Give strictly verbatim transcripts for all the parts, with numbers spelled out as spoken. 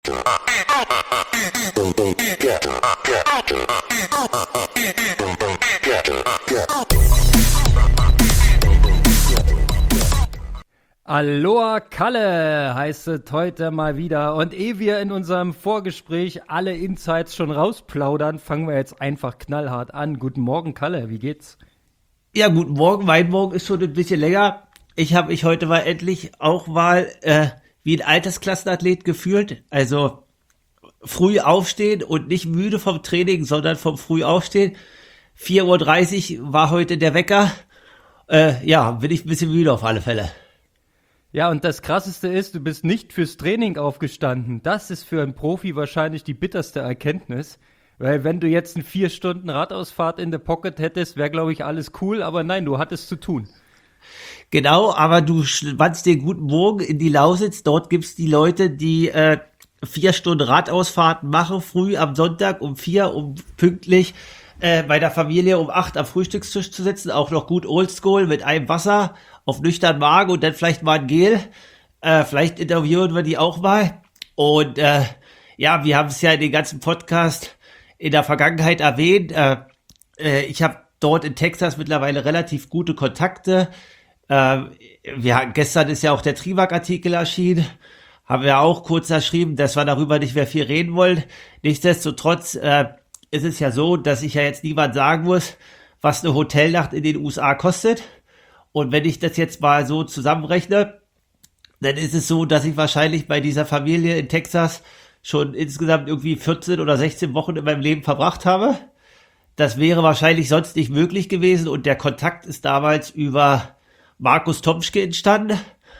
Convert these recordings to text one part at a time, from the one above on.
Aloha Kalle heißt es heute mal wieder, und ehe wir in unserem Vorgespräch alle Insights schon rausplaudern, fangen wir jetzt einfach knallhart an. Guten Morgen Kalle, wie geht's? Ja, guten Morgen, mein Morgen ist schon ein bisschen länger. Ich habe mich heute mal endlich auch mal äh, wie ein Altersklassenathlet gefühlt, also früh aufstehen und nicht müde vom Training, sondern vom früh aufstehen. vier Uhr dreißig war heute der Wecker, äh, ja, bin ich ein bisschen müde auf alle Fälle. Ja, und das Krasseste ist, du bist nicht fürs Training aufgestanden. Das ist für einen Profi wahrscheinlich die bitterste Erkenntnis. Weil wenn du jetzt eine vier Stunden Radausfahrt in der Pocket hättest, wäre, glaube ich, alles cool. Aber nein, du hattest zu tun. Genau, aber du schwatzt den guten Morgen in die Lausitz. Dort gibt's die Leute, die äh, vier Stunden Radausfahrten machen, früh am Sonntag um vier, um pünktlich äh, bei der Familie um acht am Frühstückstisch zu sitzen. Auch noch gut oldschool mit einem Wasser auf nüchtern Magen und dann vielleicht mal ein Gel. Äh, vielleicht interviewen wir die auch mal. Und äh, ja, wir haben es ja in den ganzen Podcast in der Vergangenheit erwähnt. Äh, äh, ich habe dort in Texas mittlerweile relativ gute Kontakte. Äh, wir, gestern ist ja auch der Trivac-Artikel erschienen. Haben wir auch kurz geschrieben, dass wir darüber nicht mehr viel reden wollen. Nichtsdestotrotz äh, ist es ja so, dass ich ja jetzt niemand sagen muss, was eine Hotelnacht in den U S A kostet. Und wenn ich das jetzt mal so zusammenrechne, dann ist es so, dass ich wahrscheinlich bei dieser Familie in Texas schon insgesamt irgendwie vierzehn oder sechzehn Wochen in meinem Leben verbracht habe. Das wäre wahrscheinlich sonst nicht möglich gewesen. Und der Kontakt ist damals über Markus Tomschke entstanden.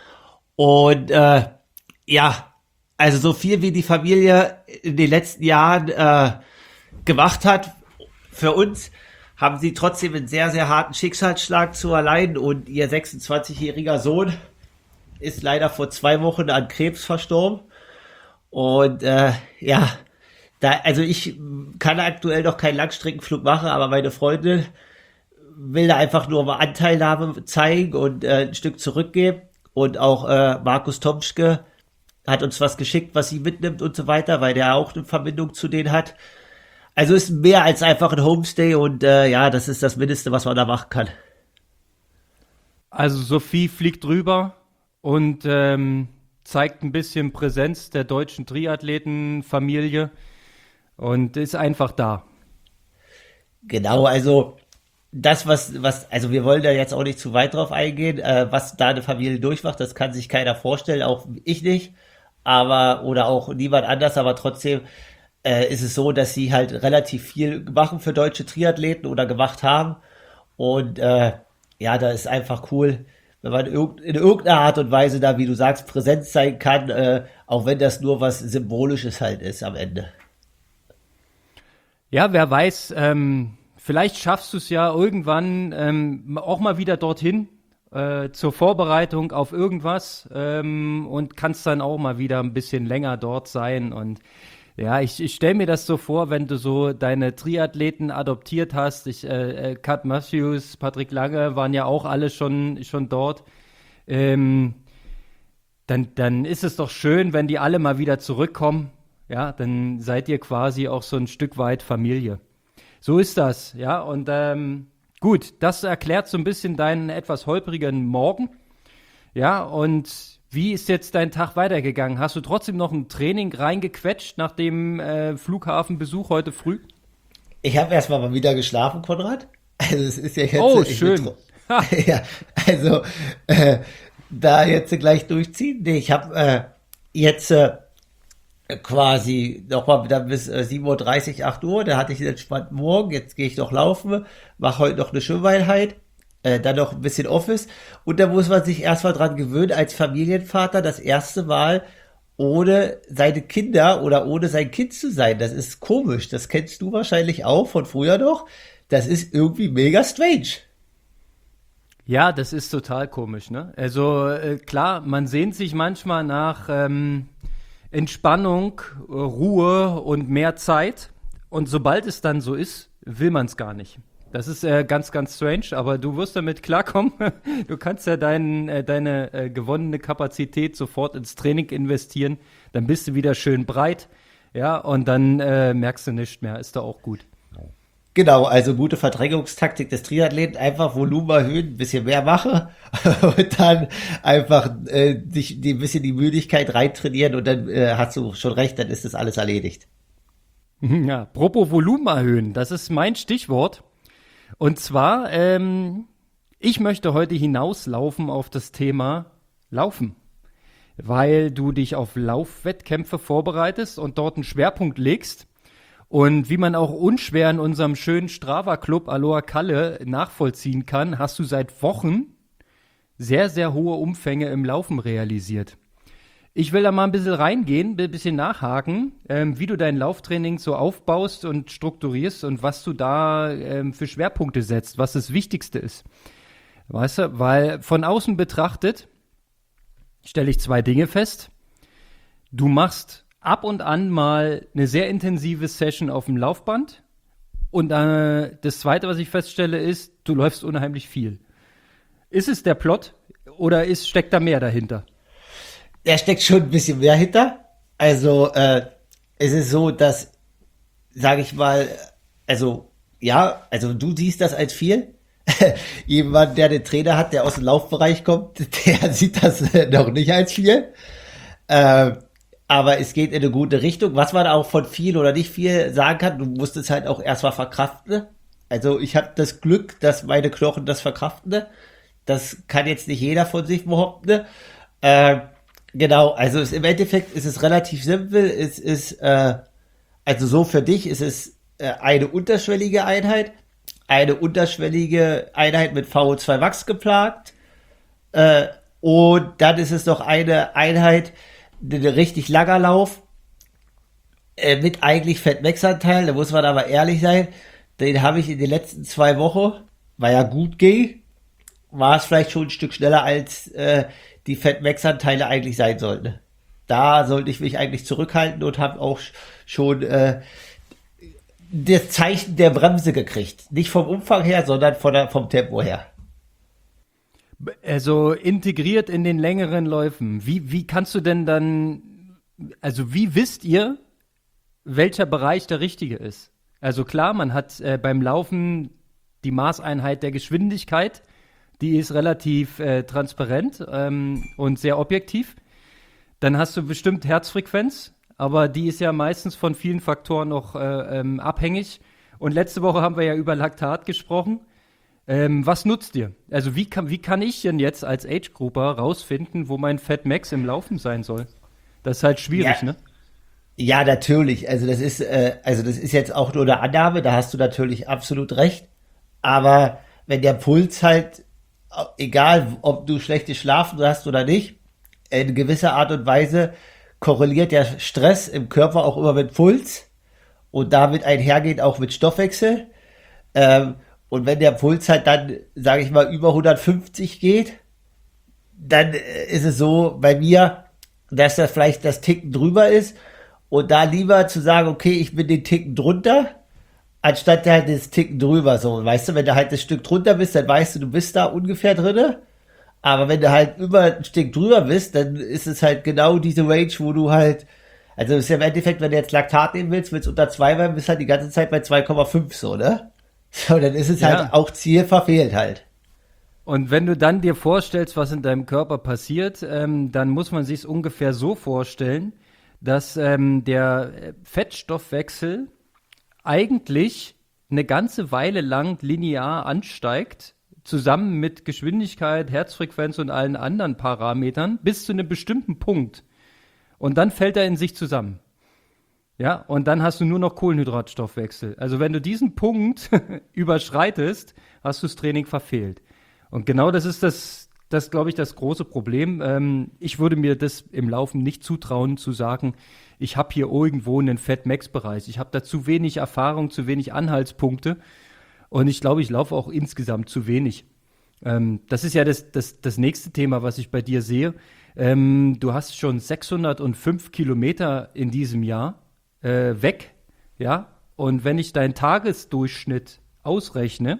Und äh, ja, also so viel wie die Familie in den letzten Jahren äh, gemacht hat für uns, haben sie trotzdem einen sehr, sehr harten Schicksalsschlag zu erleiden, und ihr sechsundzwanzigjähriger Sohn ist leider vor zwei Wochen an Krebs verstorben. Und äh, ja, da, also ich kann aktuell noch keinen Langstreckenflug machen, aber meine Freundin will da einfach nur mal Anteilnahme zeigen und äh, ein Stück zurückgeben. Und auch äh, Markus Tomschke hat uns was geschickt, was sie mitnimmt und so weiter, weil der auch eine Verbindung zu denen hat. Also ist mehr als einfach ein Homestay, und äh, ja, das ist das Mindeste, was man da machen kann. Also Sophie fliegt rüber und ähm, zeigt ein bisschen Präsenz der deutschen Triathletenfamilie und ist einfach da. Genau, also das, was, was, also wir wollen da jetzt auch nicht zu weit drauf eingehen, äh, was da eine Familie durchmacht, das kann sich keiner vorstellen, auch ich nicht, aber, oder auch niemand anders, aber trotzdem äh, ist es so, dass sie halt relativ viel machen für deutsche Triathleten oder gemacht haben, und äh, ja, da ist einfach cool, wenn man in irgendeiner Art und Weise da, wie du sagst, präsent sein kann, äh, auch wenn das nur was Symbolisches halt ist am Ende. Ja, wer weiß, ähm, vielleicht schaffst du es ja irgendwann ähm, auch mal wieder dorthin äh, zur Vorbereitung auf irgendwas ähm, und kannst dann auch mal wieder ein bisschen länger dort sein. Und ja, ich, ich stelle mir das so vor, wenn du so deine Triathleten adoptiert hast. Ich, äh, Cut Matthews, Patrick Lange waren ja auch alle schon, schon dort. Ähm, dann, dann ist es doch schön, wenn die alle mal wieder zurückkommen. Ja, dann seid ihr quasi auch so ein Stück weit Familie. So ist das, ja. Und ähm, gut, das erklärt so ein bisschen deinen etwas holprigen Morgen. Ja, und wie ist jetzt dein Tag weitergegangen? Hast du trotzdem noch ein Training reingequetscht nach dem äh, Flughafenbesuch heute früh? Ich habe erstmal mal wieder geschlafen, Konrad. Also es ist ja jetzt... Oh, schön. Ja, also äh, da jetzt gleich durchziehen. Nee, ich habe äh, jetzt äh, quasi nochmal wieder bis äh, sieben Uhr dreißig, acht Uhr. Da hatte ich einen entspannten Morgen. Jetzt gehe ich noch laufen, mache heute noch eine Schwimmeinheit. Äh, dann noch ein bisschen Office, und da muss man sich erstmal dran gewöhnen, als Familienvater das erste Mal ohne seine Kinder oder ohne sein Kind zu sein. Das ist komisch, das kennst du wahrscheinlich auch von früher noch. Das ist irgendwie mega strange. Ja, das ist total komisch, ne? Also äh, klar, man sehnt sich manchmal nach ähm, Entspannung, Ruhe und mehr Zeit, und sobald es dann so ist, will man es gar nicht. Das ist äh, ganz, ganz strange, aber du wirst damit klarkommen. Du kannst ja dein, äh, deine äh, gewonnene Kapazität sofort ins Training investieren. Dann bist du wieder schön breit. Ja, und dann äh, merkst du nichts mehr. Ist doch auch gut. Genau, also gute Verdrängungstaktik des Triathleten, einfach Volumen erhöhen, ein bisschen mehr mache und dann einfach äh, dich die, ein bisschen die Müdigkeit reintrainieren und dann äh, hast du schon recht, dann ist das alles erledigt. Ja, apropos Volumen erhöhen, das ist mein Stichwort. Und zwar, ähm, ich möchte heute hinauslaufen auf das Thema Laufen, weil du dich auf Laufwettkämpfe vorbereitest und dort einen Schwerpunkt legst. Und wie man auch unschwer in unserem schönen Strava-Club Aloha Kalle nachvollziehen kann, hast du seit Wochen sehr, sehr hohe Umfänge im Laufen realisiert. Ich will da mal ein bisschen reingehen, ein bisschen nachhaken, ähm, wie du dein Lauftraining so aufbaust und strukturierst und was du da ähm, für Schwerpunkte setzt, was das Wichtigste ist. Weißt du, weil von außen betrachtet stelle ich zwei Dinge fest. Du machst ab und an mal eine sehr intensive Session auf dem Laufband und äh, das Zweite, was ich feststelle, ist, du läufst unheimlich viel. Ist es der Plot oder ist, steckt da mehr dahinter? Da steckt schon ein bisschen mehr hinter. Also äh, es ist so, dass, sage ich mal, also ja, also du siehst das als viel. Jemand, der den Trainer hat, der aus dem Laufbereich kommt, der sieht das äh, noch nicht als viel. Äh, aber es geht in eine gute Richtung. Was man auch von viel oder nicht viel sagen kann, du musst es halt auch erstmal verkraften. Also ich habe das Glück, dass meine Knochen das verkraften. Das kann jetzt nicht jeder von sich behaupten. Äh, Genau, also es, im Endeffekt ist es relativ simpel. Es ist, äh, also so für dich ist es äh, eine unterschwellige Einheit, eine unterschwellige Einheit mit V O zwei Max geplagt äh, und dann ist es noch eine Einheit, ein richtig langer Lauf äh, mit eigentlich Fett-Max-Anteil, da muss man aber ehrlich sein, den habe ich in den letzten zwei Wochen, weil ja gut ging, war es vielleicht schon ein Stück schneller als äh, die Fett-Max-Anteile eigentlich sein sollten. Da sollte ich mich eigentlich zurückhalten und habe auch schon äh, das Zeichen der Bremse gekriegt. Nicht vom Umfang her, sondern von der, vom Tempo her. Also integriert in den längeren Läufen. Wie, wie kannst du denn dann, also wie wisst ihr, welcher Bereich der richtige ist? Also klar, man hat äh, beim Laufen die Maßeinheit der Geschwindigkeit, die ist relativ äh, transparent ähm, und sehr objektiv. Dann hast du bestimmt Herzfrequenz, aber die ist ja meistens von vielen Faktoren noch äh, ähm, abhängig. Und letzte Woche haben wir ja über Laktat gesprochen. Ähm, was nutzt ihr? Also wie kann, wie kann ich denn jetzt als Age-Grouper rausfinden, wo mein Fat Max im Laufen sein soll? Das ist halt schwierig, ja. ne? Ja, natürlich. Also das ist, äh, also das ist jetzt auch nur eine Annahme, da hast du natürlich absolut recht. Aber wenn der Puls halt, egal ob du schlechtes Schlafen hast oder nicht, in gewisser Art und Weise korreliert der Stress im Körper auch immer mit Puls und damit einhergeht auch mit Stoffwechsel. Ähm, und wenn der Puls halt dann, sage ich mal, über hundertfünfzig geht, dann ist es so bei mir, dass das vielleicht das Ticken drüber ist und da lieber zu sagen, okay, ich bin den Ticken drunter, anstatt halt das Ticken drüber, so, weißt du, wenn du halt das Stück drunter bist, dann weißt du, du bist da ungefähr drinne, aber wenn du halt über ein Stück drüber bist, dann ist es halt genau diese Range, wo du halt, also ist ja im Endeffekt, wenn du jetzt Laktat nehmen willst, willst du unter zwei bleiben, bist halt die ganze Zeit bei zwei Komma fünf, so, ne? So, dann ist es ja halt auch Ziel verfehlt halt. Und wenn du dann dir vorstellst, was in deinem Körper passiert, ähm, dann muss man sich es ungefähr so vorstellen, dass ähm, der Fettstoffwechsel eigentlich eine ganze Weile lang linear ansteigt, zusammen mit Geschwindigkeit, Herzfrequenz und allen anderen Parametern, bis zu einem bestimmten Punkt. Und dann fällt er in sich zusammen. Ja, und dann hast du nur noch Kohlenhydratstoffwechsel. Also wenn du diesen Punkt überschreitest, hast du das Training verfehlt. Und genau das ist das, das glaube ich, das große Problem. Ähm, ich würde mir das im Laufen nicht zutrauen, zu sagen, ich habe hier irgendwo einen Fat-Max-Bereich. Ich habe da zu wenig Erfahrung, zu wenig Anhaltspunkte. Und ich glaube, ich laufe auch insgesamt zu wenig. Ähm, das ist ja das, das, das nächste Thema, was ich bei dir sehe. Ähm, du hast schon sechshundertfünf Kilometer in diesem Jahr äh, weg. Ja? Und wenn ich deinen Tagesdurchschnitt ausrechne,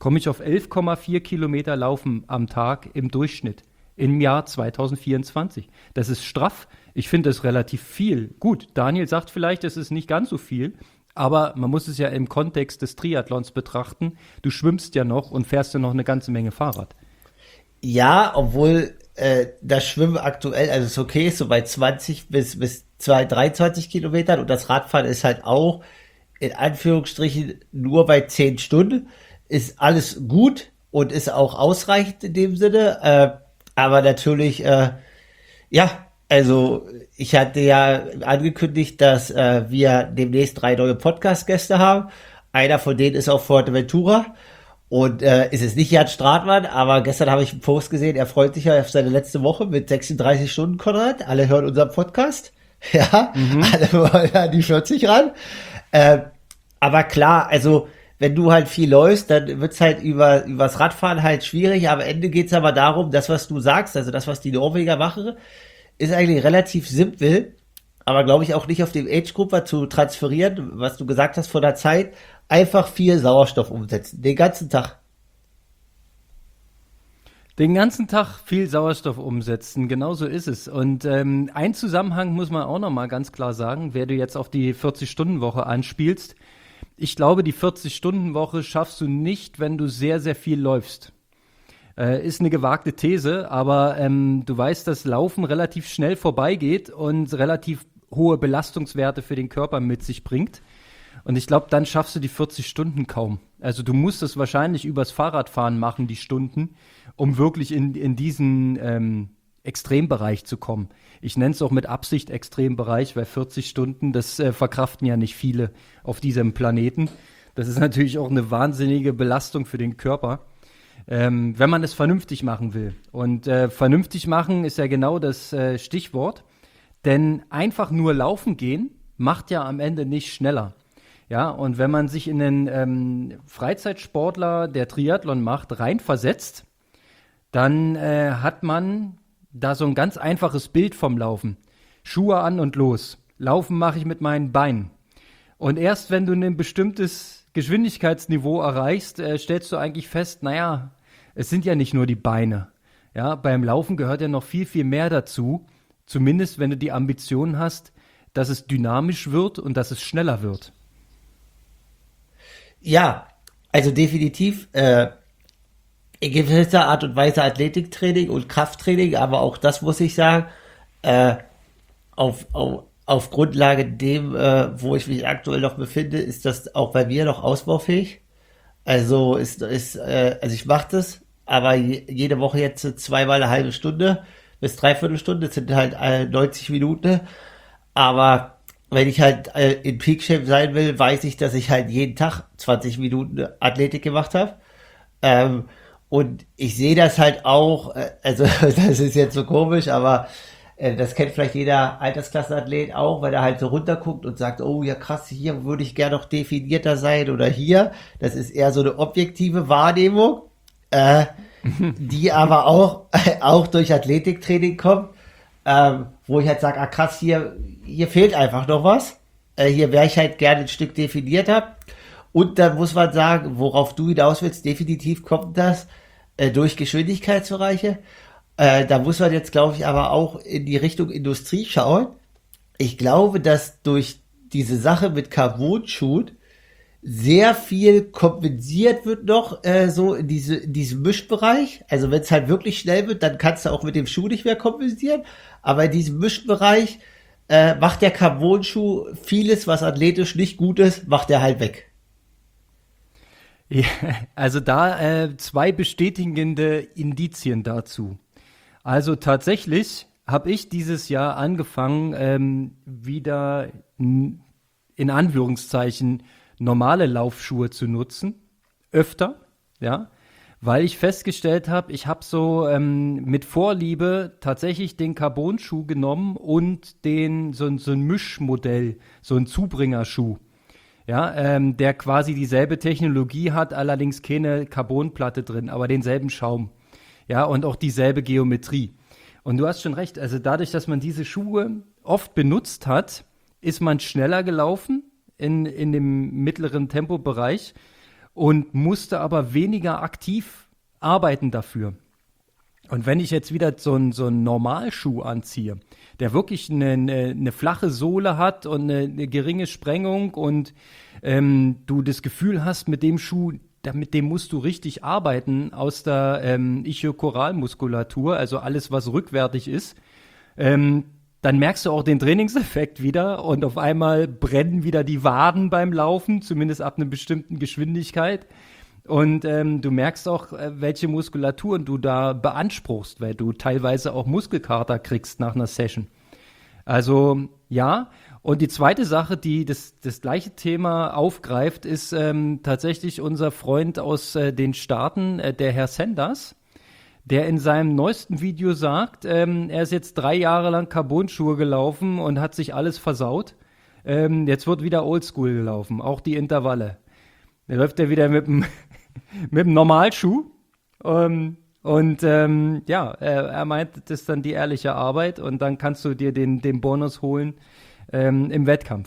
komme ich auf elf Komma vier Kilometer Laufen am Tag im Durchschnitt im Jahr zwanzig vierundzwanzig. Das ist straff. Ich finde das relativ viel. Gut, Daniel sagt vielleicht, es ist nicht ganz so viel, aber man muss es ja im Kontext des Triathlons betrachten. Du schwimmst ja noch und fährst ja noch eine ganze Menge Fahrrad. Ja, obwohl äh, das Schwimmen aktuell, also ist okay, ist so bei zwanzig bis, bis dreiundzwanzig Kilometern und das Radfahren ist halt auch in Anführungsstrichen nur bei zehn Stunden. Ist alles gut und ist auch ausreichend in dem Sinne. Äh, aber natürlich, äh, ja, also ich hatte ja angekündigt, dass äh, wir demnächst drei neue Podcast-Gäste haben. Einer von denen ist auf Fuerteventura. Und äh, ist es nicht Jan Stratmann, aber gestern habe ich einen Post gesehen, er freut sich ja auf seine letzte Woche mit sechsunddreißig Stunden, Konrad. Alle hören unseren Podcast. Ja, mhm. Alle wollen an die vierzig ran. Äh, aber klar, also wenn du halt viel läufst, dann wird's halt über übers Radfahren halt schwierig. Am Ende geht's aber darum, das, was du sagst, also das, was die Norweger machen, ist eigentlich relativ simpel, aber glaube ich auch nicht auf dem Age-Grupper zu transferieren, was du gesagt hast vor der Zeit. Einfach viel Sauerstoff umsetzen, den ganzen Tag. Den ganzen Tag viel Sauerstoff umsetzen, genau so ist es. Und ähm, ein Zusammenhang muss man auch nochmal ganz klar sagen, wer du jetzt auf die vierzig-Stunden-Woche anspielst. Ich glaube, die vierzig-Stunden-Woche schaffst du nicht, wenn du sehr, sehr viel läufst. Äh, ist eine gewagte These, aber ähm, du weißt, dass Laufen relativ schnell vorbeigeht und relativ hohe Belastungswerte für den Körper mit sich bringt. Und ich glaube, dann schaffst du die vierzig Stunden kaum. Also du musst es wahrscheinlich übers Fahrradfahren machen, die Stunden, um wirklich in, in diesen ähm, Extrembereich zu kommen. Ich nenne es auch mit Absicht Extrembereich, weil vierzig Stunden, das äh, verkraften ja nicht viele auf diesem Planeten. Das ist natürlich auch eine wahnsinnige Belastung für den Körper, ähm, wenn man es vernünftig machen will. Und äh, vernünftig machen ist ja genau das äh, Stichwort. Denn einfach nur laufen gehen macht ja am Ende nicht schneller. Ja, und wenn man sich in den ähm, Freizeitsportler, der Triathlon macht, reinversetzt, dann äh, hat man da so ein ganz einfaches Bild vom Laufen. Schuhe an und los. Laufen mache ich mit meinen Beinen. Und erst wenn du ein bestimmtes Geschwindigkeitsniveau erreichst, äh, stellst du eigentlich fest, naja, es sind ja nicht nur die Beine. Ja, beim Laufen gehört ja noch viel, viel mehr dazu. Zumindest wenn du die Ambition hast, dass es dynamisch wird und dass es schneller wird. Ja, also definitiv äh, in gewisser Art und Weise Athletiktraining und Krafttraining, aber auch das muss ich sagen, äh, auf, auf, auf Grundlage dem, äh, wo ich mich aktuell noch befinde, ist das auch bei mir noch ausbaufähig. Also ist, ist äh, also ich mache das, aber je, jede Woche jetzt zweimal eine halbe Stunde bis dreiviertel Stunde, das sind halt äh, neunzig Minuten, aber wenn ich halt äh, in Peak Shape sein will, weiß ich, dass ich halt jeden Tag zwanzig Minuten Athletik gemacht habe. Ähm, und ich sehe das halt auch, äh, also das ist jetzt so komisch, aber äh, das kennt vielleicht jeder Altersklassenathlet auch, weil er halt so runterguckt und sagt, oh ja krass, hier würde ich gerne noch definierter sein oder hier. Das ist eher so eine objektive Wahrnehmung, äh, die aber auch, auch durch Athletiktraining kommt. Ähm, wo ich halt sage, ah krass, hier, hier fehlt einfach noch was. Äh, hier wäre ich halt gerne ein Stück definierter. Und dann muss man sagen, worauf du hinaus willst, definitiv kommt das äh, durch Geschwindigkeitsbereiche. Äh, da muss man jetzt, glaube ich, aber auch in die Richtung Industrie schauen. Ich glaube, dass durch diese Sache mit Carbon-Shoot sehr viel kompensiert wird noch äh, so in, diese, in diesem Mischbereich. Also wenn es halt wirklich schnell wird, dann kannst du auch mit dem Schuh nicht mehr kompensieren. Aber in diesem Mischbereich äh, macht der Carbon-Schuh vieles, was athletisch nicht gut ist, macht er halt weg. Ja, also da äh, zwei bestätigende Indizien dazu. Also tatsächlich habe ich dieses Jahr angefangen, ähm, wieder n- in Anführungszeichen normale Laufschuhe zu nutzen, öfter, ja, weil ich festgestellt habe, ich habe so ähm, mit Vorliebe tatsächlich den Carbon-Schuh genommen und den so, so ein Mischmodell, so ein Zubringerschuh, ja, ähm, der quasi dieselbe Technologie hat, allerdings keine Carbonplatte drin, aber denselben Schaum, ja, und auch dieselbe Geometrie. Und du hast schon recht, also dadurch, dass man diese Schuhe oft benutzt hat, ist man schneller gelaufen in, in dem mittleren Tempobereich und musste aber weniger aktiv arbeiten dafür. Und wenn ich jetzt wieder so einen so einen Normalschuh anziehe, der wirklich eine, eine, eine flache Sohle hat und eine, eine geringe Sprengung und ähm, du das Gefühl hast, mit dem Schuh, da, mit dem musst du richtig arbeiten aus der ähm, Ischiokoralmuskulatur, also alles, was rückwärtig ist, ähm, dann merkst du auch den Trainingseffekt wieder und auf einmal brennen wieder die Waden beim Laufen, zumindest ab einer bestimmten Geschwindigkeit. Und ähm, du merkst auch, äh, welche Muskulaturen du da beanspruchst, weil du teilweise auch Muskelkater kriegst nach einer Session. Also ja, und die zweite Sache, die das, das gleiche Thema aufgreift, ist ähm, tatsächlich unser Freund aus äh, den Staaten, äh, der Herr Sanders, der in seinem neuesten Video sagt, ähm, er ist jetzt drei Jahre lang Carbon-Schuhe gelaufen und hat sich alles versaut. Ähm, jetzt wird wieder Oldschool gelaufen, auch die Intervalle. Da läuft er wieder mit dem mit dem Normalschuh. Ähm, und ähm, ja, er, er meint, das ist dann die ehrliche Arbeit und dann kannst du dir den, den Bonus holen ähm, im Wettkampf.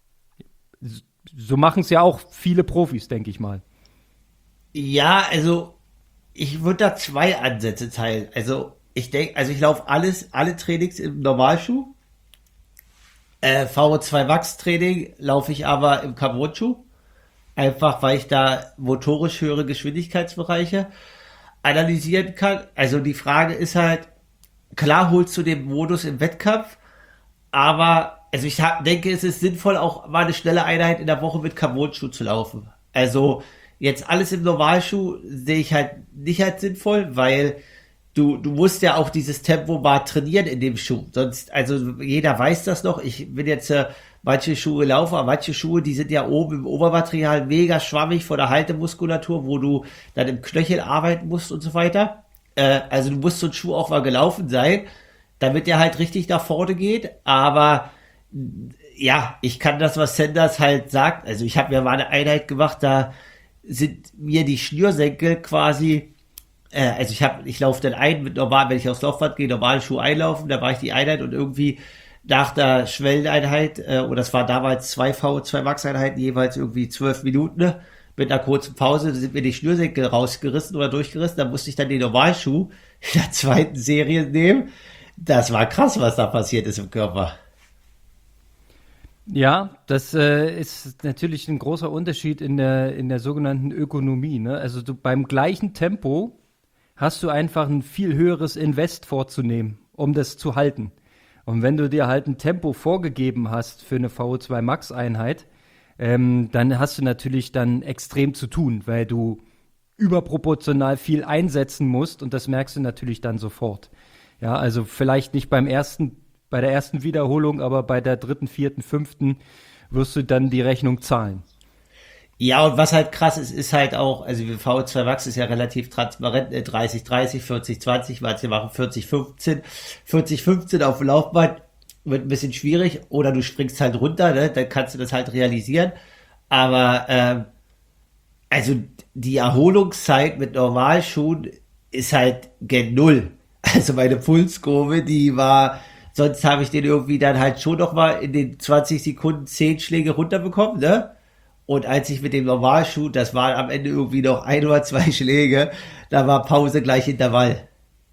So machen es ja auch viele Profis, denke ich mal. Ja, also ich würde da zwei Ansätze teilen. Also ich denke, also ich laufe alles, alle Trainings im Normalschuh. Äh, V O zwei Max Training laufe ich aber im Carbon-Schuh. Einfach, weil ich da motorisch höhere Geschwindigkeitsbereiche analysieren kann. Also die Frage ist halt, klar holst du den Modus im Wettkampf, aber also ich hab, denke, es ist sinnvoll, auch mal eine schnelle Einheit in der Woche mit Carbon-Schuh zu laufen. Also jetzt alles im Normalschuh sehe ich halt nicht als sinnvoll, weil du, du musst ja auch dieses Tempo mal trainieren in dem Schuh. Sonst, also jeder weiß das noch. Ich bin jetzt äh, manche Schuhe laufen, aber manche Schuhe, die sind ja oben im Obermaterial mega schwammig von der Haltemuskulatur, wo du dann im Knöchel arbeiten musst und so weiter. Äh, also du musst so ein Schuh auch mal gelaufen sein, damit der halt richtig nach vorne geht. Aber ja, ich kann das, was Sanders halt sagt. Also ich habe mir mal eine Einheit gemacht, da sind mir die Schnürsenkel quasi, äh, also ich habe, ich laufe dann ein mit normal, wenn ich aufs Laufband gehe, normalen Schuh einlaufen, da war ich die Einheit und irgendwie nach der Schwelleneinheit, äh, oder es war damals zwei V zwei Max Einheiten, jeweils irgendwie zwölf Minuten, ne? Mit einer kurzen Pause sind mir die Schnürsenkel rausgerissen oder durchgerissen, da musste ich dann den Normalschuh in der zweiten Serie nehmen. Das war krass, was da passiert ist im Körper. Ja, das äh, ist natürlich ein großer Unterschied in der, in der sogenannten Ökonomie, ne? Also du, beim gleichen Tempo hast du einfach ein viel höheres Invest vorzunehmen, um das zu halten. Und wenn du dir halt ein Tempo vorgegeben hast für eine V O zwei Max Einheit, ähm, dann hast du natürlich dann extrem zu tun, weil du überproportional viel einsetzen musst und das merkst du natürlich dann sofort. Ja, also vielleicht nicht beim ersten, bei der ersten Wiederholung, aber bei der dritten, vierten, fünften wirst du dann die Rechnung zahlen. Ja, und was halt krass ist, ist halt auch, also V O zwei Max ist ja relativ transparent, äh, dreißig dreißig, vierzig zwanzig, manche machen vierzig fünfzehn, vierzig fünfzehn auf dem Laufband, wird ein bisschen schwierig, oder du springst halt runter, ne, dann kannst du das halt realisieren, aber, ähm, also die Erholungszeit mit Normalschuhen ist halt gen Null. Also meine Pulskurve, die war, sonst habe ich den irgendwie dann halt schon noch mal in den zwanzig Sekunden zehn Schläge runterbekommen, ne? Und als ich mit dem Normalschuh, das waren am Ende irgendwie noch ein oder zwei Schläge, da war Pause gleich Intervall.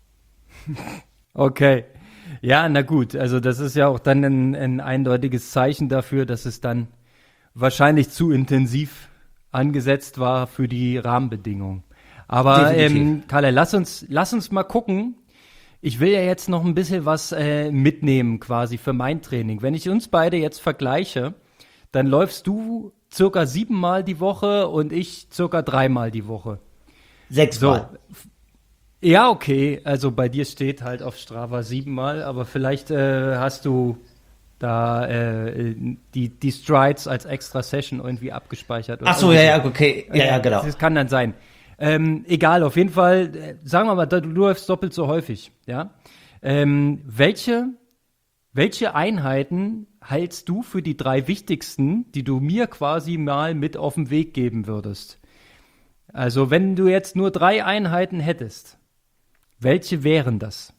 Okay. Ja, na gut. Also das ist ja auch dann ein, ein eindeutiges Zeichen dafür, dass es dann wahrscheinlich zu intensiv angesetzt war für die Rahmenbedingungen. Aber ähm, Kalle, lass uns, lass uns mal gucken. Ich will ja jetzt noch ein bisschen was äh, mitnehmen quasi für mein Training. Wenn ich uns beide jetzt vergleiche, dann läufst du circa siebenmal die Woche und ich circa dreimal die Woche. Sechsmal. So. Ja, okay. Also bei dir steht halt auf Strava siebenmal, aber vielleicht äh, hast du da äh, die, die Strides als extra Session irgendwie abgespeichert. Oder Ach so, ja, ja, okay. Ja, ja, genau. Das kann dann sein. Ähm, egal, auf jeden Fall, äh, sagen wir mal, du läufst doppelt so häufig, ja. Ähm, welche, welche Einheiten hältst du für die drei wichtigsten, die du mir quasi mal mit auf den Weg geben würdest? Also, wenn du jetzt nur drei Einheiten hättest, welche wären das?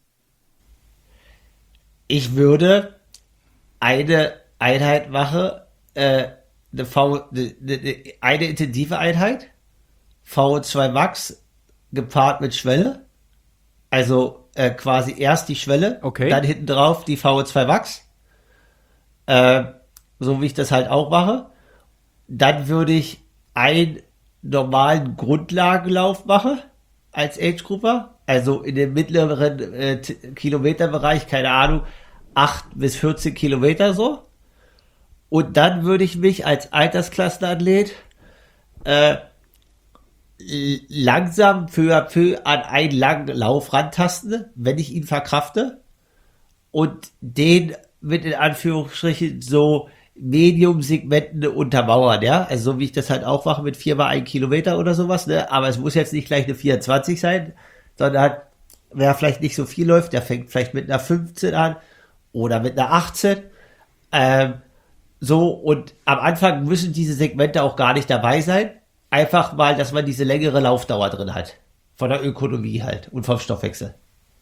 Ich würde eine Einheit machen, äh, eine, v, eine, eine intensive Einheit, V O zwei Max gepaart mit Schwelle. Also äh, quasi erst die Schwelle, okay. Dann hinten drauf die V O zwei Max. Äh, so wie ich das halt auch mache. Dann würde ich einen normalen Grundlagenlauf machen als Age-Grupper. Also in dem mittleren äh, T- Kilometerbereich, keine Ahnung, acht bis vierzehn Kilometer so. Und dann würde ich mich als Altersklassenathlet äh, langsam peu à peu an einen langen Lauf rantasten, wenn ich ihn verkrafte. Und den mit in Anführungsstrichen so Medium-Segmenten untermauern, ja. Also so wie ich das halt auch mache mit viermal ein Kilometer oder sowas, ne. Aber es muss jetzt nicht gleich eine vierundzwanzig sein, sondern wer vielleicht nicht so viel läuft, der fängt vielleicht mit einer fünfzehn an oder mit einer achtzehn. Ähm, so, und am Anfang müssen diese Segmente auch gar nicht dabei sein. Einfach mal, dass man diese längere Laufdauer drin hat. Von der Ökonomie halt und vom Stoffwechsel.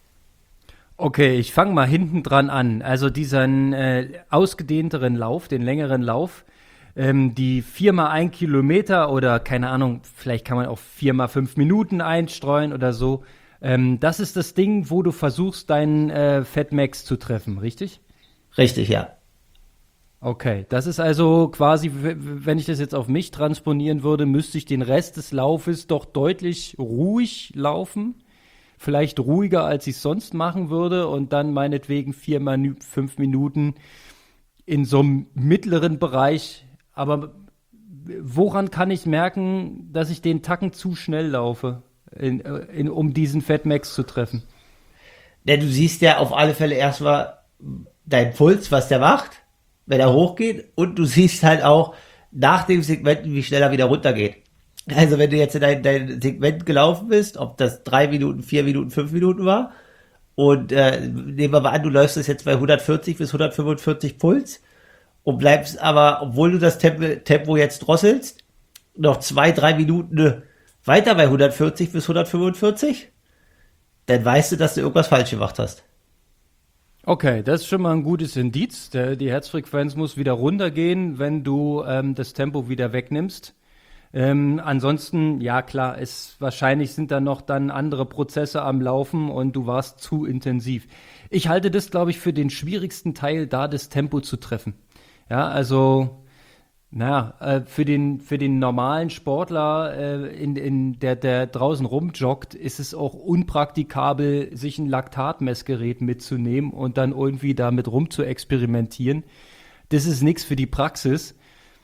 Okay, ich fange mal hinten dran an. Also diesen äh, ausgedehnteren Lauf, den längeren Lauf, ähm, die viermal ein Kilometer oder keine Ahnung, vielleicht kann man auch viermal fünf Minuten einstreuen oder so. Ähm, das ist das Ding, wo du versuchst, deinen äh, Fatmax zu treffen, richtig? Richtig, ja. Okay, das ist also quasi, w- wenn ich das jetzt auf mich transponieren würde, müsste ich den Rest des Laufes doch deutlich ruhig laufen. Vielleicht ruhiger, als ich es sonst machen würde und dann meinetwegen viermal nü- fünf Minuten in so einem mittleren Bereich. Aber woran kann ich merken, dass ich den Tacken zu schnell laufe, in, in, um diesen Fatmax zu treffen? Denn du siehst ja auf alle Fälle erstmal deinen Puls, was der macht, wenn er hochgeht, und du siehst halt auch nach dem Segment, wie schnell er wieder runtergeht. Also wenn du jetzt in dein, dein Segment gelaufen bist, ob das drei Minuten, vier Minuten, fünf Minuten war, und äh, nehmen wir mal an, du läufst das jetzt bei hundertvierzig bis hundertfünfundvierzig Puls und bleibst aber, obwohl du das Tempo, Tempo jetzt drosselst, noch zwei, drei Minuten weiter bei hundertvierzig bis hundertfünfundvierzig, dann weißt du, dass du irgendwas falsch gemacht hast. Okay, das ist schon mal ein gutes Indiz. Der, die Herzfrequenz muss wieder runtergehen, wenn du ähm, das Tempo wieder wegnimmst. Ähm, ansonsten, ja klar, ist, wahrscheinlich sind da noch dann andere Prozesse am Laufen und du warst zu intensiv. Ich halte das, glaube ich, für den schwierigsten Teil, da das Tempo zu treffen. Ja, also, naja, äh, für den, für den normalen Sportler, äh, in, in der, der draußen rumjoggt, ist es auch unpraktikabel, sich ein Laktatmessgerät mitzunehmen und dann irgendwie damit rum zu experimentieren. Das ist nichts für die Praxis.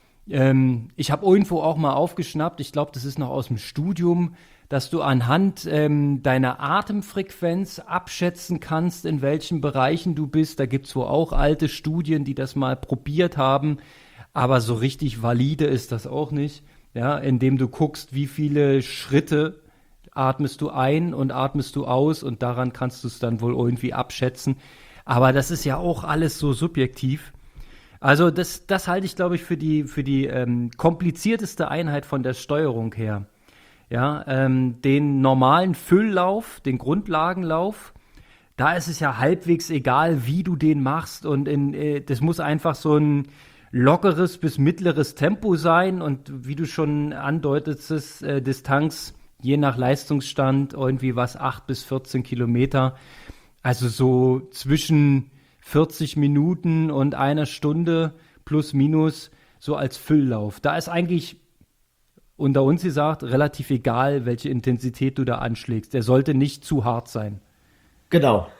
Ähm, ich habe irgendwo auch mal aufgeschnappt, ich glaube, das ist noch aus dem Studium, dass du anhand ähm, deiner Atemfrequenz abschätzen kannst, in welchen Bereichen du bist. Da gibt's wohl auch alte Studien, die das mal probiert haben, aber so richtig valide ist das auch nicht. Ja, indem du guckst, wie viele Schritte atmest du ein und atmest du aus, und daran kannst du es dann wohl irgendwie abschätzen. Aber das ist ja auch alles so subjektiv. Also das, das halte ich, glaube ich, für die, für die ähm, komplizierteste Einheit von der Steuerung her. Ja, ähm, den normalen Fülllauf, den Grundlagenlauf, da ist es ja halbwegs egal, wie du den machst, und in, äh, das muss einfach so ein lockeres bis mittleres Tempo sein, und wie du schon andeutetest, äh, Distanz je nach Leistungsstand irgendwie was acht bis vierzehn Kilometer, also so zwischen vierzig Minuten und einer Stunde plus minus, so als Fülllauf. Da ist eigentlich unter uns gesagt relativ egal, welche Intensität du da anschlägst. Der sollte nicht zu hart sein. Genau.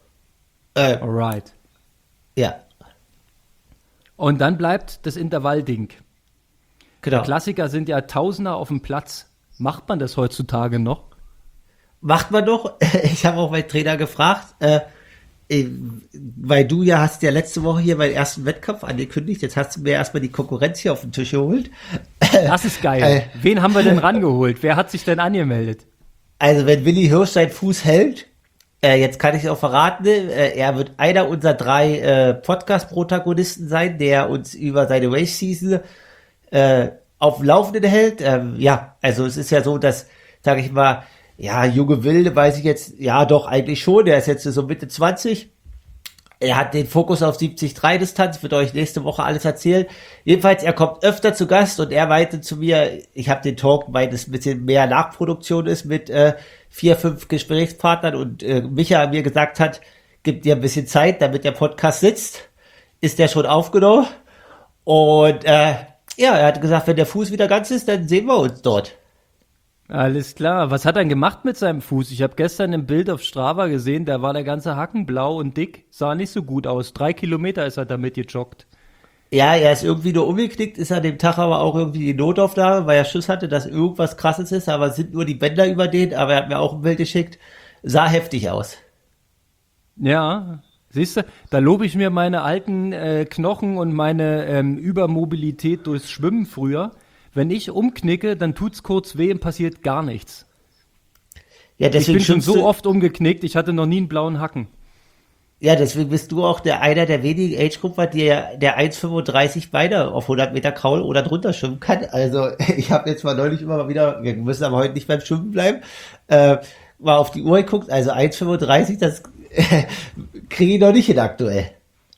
Äh, Alright. ja, Und dann bleibt das Intervallding. genau. Klassiker sind ja Tausender auf dem Platz. Macht man das heutzutage noch? Macht man doch. Ich habe auch meinen Trainer gefragt, äh, äh, weil du ja hast ja letzte Woche hier meinen ersten Wettkampf angekündigt. Jetzt hast du mir erstmal die Konkurrenz hier auf den Tisch geholt. Das ist geil. Äh, Wen haben wir denn rangeholt? Wer hat sich denn angemeldet? Also wenn Willi Hirsch seinen Fuß hält, äh, jetzt kann ich es auch verraten, äh, er wird einer unserer drei äh, Podcast-Protagonisten sein, der uns über seine Race-Season äh, auf dem Laufenden hält. Ähm, ja, also es ist ja so, dass, sage ich mal, ja, junge Wilde weiß ich jetzt, ja doch, eigentlich schon, der ist jetzt so Mitte zwanzig, Er hat den Fokus auf siebzig Komma drei Distanz, wird euch nächste Woche alles erzählen. Jedenfalls, er kommt öfter zu Gast und er meinte zu mir, ich habe den Talk, weil es ein bisschen mehr Nachproduktion ist mit äh, vier, fünf Gesprächspartnern und äh, Micha mir gesagt hat, gib dir ein bisschen Zeit, damit der Podcast sitzt. Ist der schon aufgenommen? Und äh, ja, er hat gesagt, wenn der Fuß wieder ganz ist, dann sehen wir uns dort. Alles klar. Was hat er denn gemacht mit seinem Fuß? Ich habe gestern ein Bild auf Strava gesehen, da war der ganze Hacken blau und dick. Sah nicht so gut aus. Drei Kilometer ist er damit gejoggt. Ja, er ist irgendwie nur umgeknickt, ist an dem Tag aber auch irgendwie die Notaufnahme, weil er Schiss hatte, dass irgendwas Krasses ist, aber es sind nur die Bänder überdehnt, aber er hat mir auch ein Bild geschickt. Sah heftig aus. Ja, siehst du, da lobe ich mir meine alten äh, Knochen und meine ähm, Übermobilität durchs Schwimmen früher. Wenn ich umknicke, dann tut's kurz weh und passiert gar nichts. Ja, deswegen ich bin schon so du, oft umgeknickt, ich hatte noch nie einen blauen Hacken. Ja, deswegen bist du auch der einer der wenigen Age-Grupper, der, der eins Komma fünfunddreißig Beine auf hundert Meter Kraul oder drunter schwimmen kann. Also ich habe jetzt mal neulich immer mal wieder, wir müssen aber heute nicht beim Schwimmen bleiben, äh, mal auf die Uhr geguckt, also eins Komma fünfunddreißig, das äh, kriege ich noch nicht hin aktuell.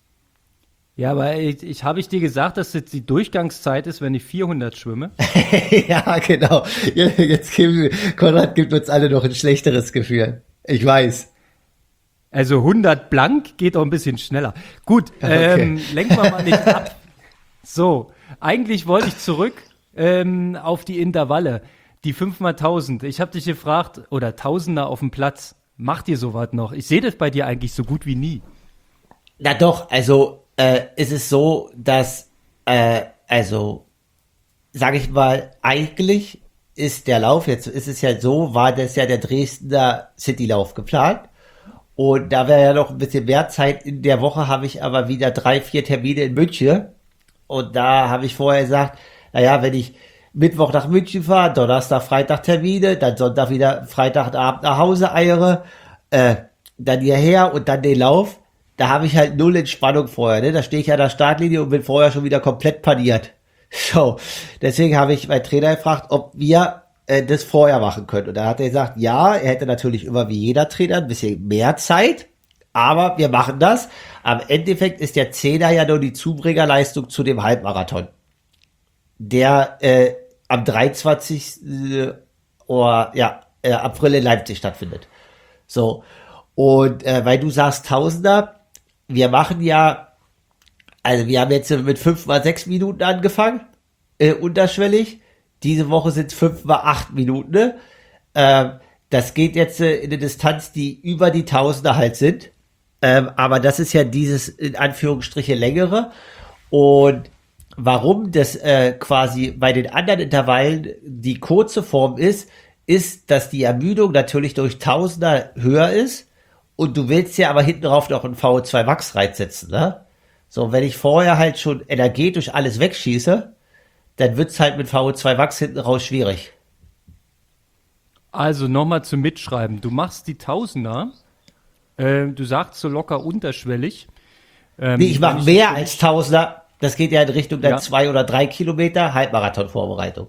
Ja, aber ich, ich habe ich dir gesagt, dass jetzt die Durchgangszeit ist, wenn ich vierhundert schwimme? Ja, genau. Jetzt geben, Konrad gibt uns alle noch ein schlechteres Gefühl. Ich weiß. Also hundert blank geht auch ein bisschen schneller. Gut, Okay. ähm, lenken wir mal nicht ab. So, eigentlich wollte ich zurück ähm, auf die Intervalle, die fünf mal tausend. Ich habe dich gefragt, oder Tausender auf dem Platz, macht ihr sowas noch? Ich sehe das bei dir eigentlich so gut wie nie. Na doch, also äh, ist es so, dass, äh, also, sage ich mal, eigentlich ist der Lauf, jetzt ist es ja so, war das ja der Dresdner Citylauf geplant. Und da wäre ja noch ein bisschen mehr Zeit in der Woche, habe ich aber wieder drei, vier Termine in München. Und da habe ich vorher gesagt, naja, wenn ich Mittwoch nach München fahre, Donnerstag, Freitag Termine, dann Sonntag wieder Freitagabend nach Hause eiere, äh, dann hierher und dann den Lauf, da habe ich halt null Entspannung vorher. Ne? Da stehe ich an der Startlinie und bin vorher schon wieder komplett paniert. So, deswegen habe ich meinen Trainer gefragt, ob wir äh, das vorher machen können. Und da hat er gesagt, ja, er hätte natürlich immer wie jeder Trainer ein bisschen mehr Zeit, aber wir machen das. Am Endeffekt ist der Zehner ja nur die Zubringerleistung zu dem Halbmarathon, der äh, am dreiundzwanzigsten Oder, ja, äh, April in Leipzig stattfindet. So, und äh, weil du sagst Tausender, wir machen ja, also wir haben jetzt mit fünf mal sechs Minuten angefangen, äh, unterschwellig. Diese Woche sind es fünf mal acht Minuten. Ne? Ähm, das geht jetzt äh, in eine Distanz, die über die Tausender halt sind. Ähm, aber das ist ja dieses, in Anführungsstriche, längere. Und warum das äh, quasi bei den anderen Intervallen die kurze Form ist, ist, dass die Ermüdung natürlich durch Tausender höher ist. Und du willst ja aber hinten drauf noch einen V O zwei Max reinsetzen, ne? So, wenn ich vorher halt schon energetisch alles wegschieße, dann wird's halt mit V O zwei Max hinten raus schwierig. Also nochmal zum Mitschreiben. Du machst die Tausender, äh, du sagst so locker unterschwellig. Ähm, Nee, ich mache wenn mehr als Tausender. Das geht ja in Richtung dann Ja. zwei oder drei Kilometer Halbmarathon-Vorbereitung.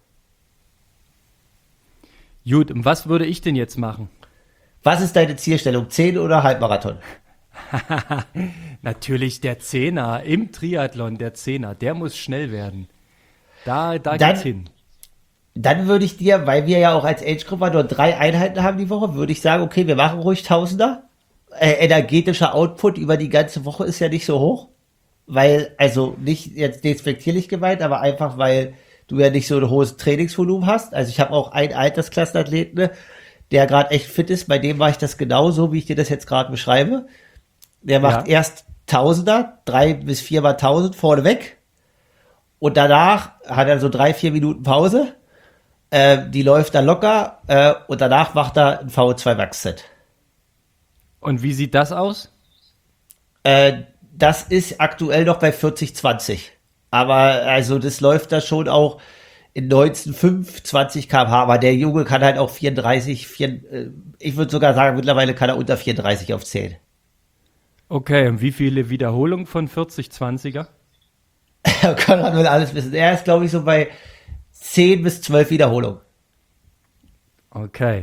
Gut, und was würde ich denn jetzt machen? Was ist deine Zielstellung? zehn oder Halbmarathon? Natürlich der Zehner im Triathlon, der Zehner, der muss schnell werden. Da, da Dann- geht's hin. Dann würde ich dir, weil wir ja auch als Age-Grupper nur drei Einheiten haben die Woche, würde ich sagen, okay, wir machen ruhig Tausender. Äh, energetischer Output über die ganze Woche ist ja nicht so hoch. Weil, also nicht jetzt despektierlich gemeint, aber einfach, weil du ja nicht so ein hohes Trainingsvolumen hast. Also ich habe auch einen Altersklassenathleten, ne, der gerade echt fit ist. Bei dem mache ich das genauso, wie ich dir das jetzt gerade beschreibe. Der macht Ja. erst Tausender, drei bis viermal Tausend vorne weg. Und danach hat er so drei, vier Minuten Pause. Äh, die läuft dann locker. Äh, und danach macht er ein V O zwei Max-Set. Und wie sieht das aus? Äh, das ist aktuell noch bei vierzig zwanzig. Aber also das läuft da schon auch in neunzehn Komma fünf, zwanzig Kilometer pro Stunde. Aber der Junge kann halt auch vierunddreißig, vier, äh, ich würde sogar sagen, mittlerweile kann er unter vierunddreißig auf zehn. Okay, und wie viele Wiederholungen von vierzig zwanziger? Konrad will alles wissen. Er ist, glaube ich, so bei zehn bis zwölf Wiederholungen. Okay.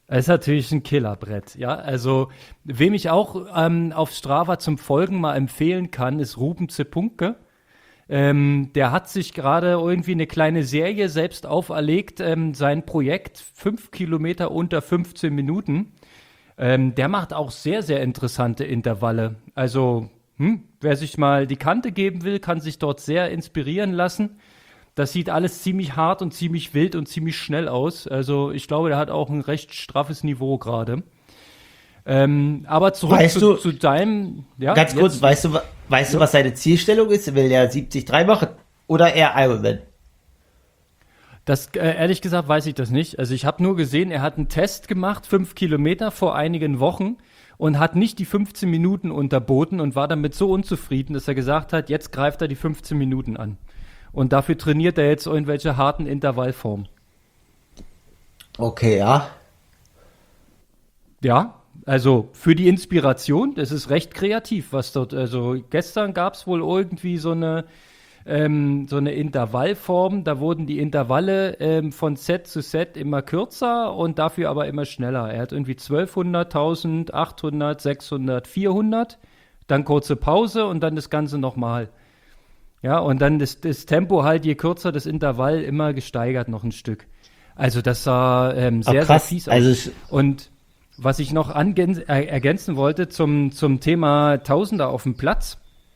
Das ist natürlich ein Killerbrett, ja. Also, wem ich auch ähm, auf Strava zum Folgen mal empfehlen kann, ist Ruben Zepunke. Ähm, der hat sich gerade irgendwie eine kleine Serie selbst auferlegt, ähm, sein Projekt fünf Kilometer unter fünfzehn Minuten. Ähm, der macht auch sehr, sehr interessante Intervalle. Also, hm, wer sich mal die Kante geben will, kann sich dort sehr inspirieren lassen. Das sieht alles ziemlich hart und ziemlich wild und ziemlich schnell aus. Also ich glaube, der hat auch ein recht straffes Niveau gerade. Ähm, aber zurück Weißt zu, du, zu deinem, ja, ganz kurz, jetzt, weißt du, wa- weißt du, was seine Zielstellung ist? Will der siebzig Komma drei machen? Oder eher Ironman? das äh, ehrlich gesagt weiß ich das nicht. Also ich habe nur gesehen, er hat einen Test gemacht, fünf Kilometer vor einigen Wochen und hat nicht die fünfzehn Minuten unterboten und war damit so unzufrieden, dass er gesagt hat, jetzt greift er die fünfzehn Minuten an. Und dafür trainiert er jetzt irgendwelche harten Intervallformen. Okay, ja. Ja, also für die Inspiration, das ist recht kreativ, was dort, also gestern gab es wohl irgendwie so eine, ähm, so eine Intervallform, da wurden die Intervalle ähm, von Set zu Set immer kürzer und dafür aber immer schneller. Er hat irgendwie zwölfhundert, tausend, achthundert, sechshundert, vierhundert, dann kurze Pause und dann das Ganze nochmal. Ja, und dann das, das Tempo halt, je kürzer das Intervall, immer gesteigert noch ein Stück. Also das sah ähm, Oh, sehr, sehr krass. fies aus. Also ich, Und was ich noch angen- äh, ergänzen wollte zum, zum Thema Tausender auf dem Platz.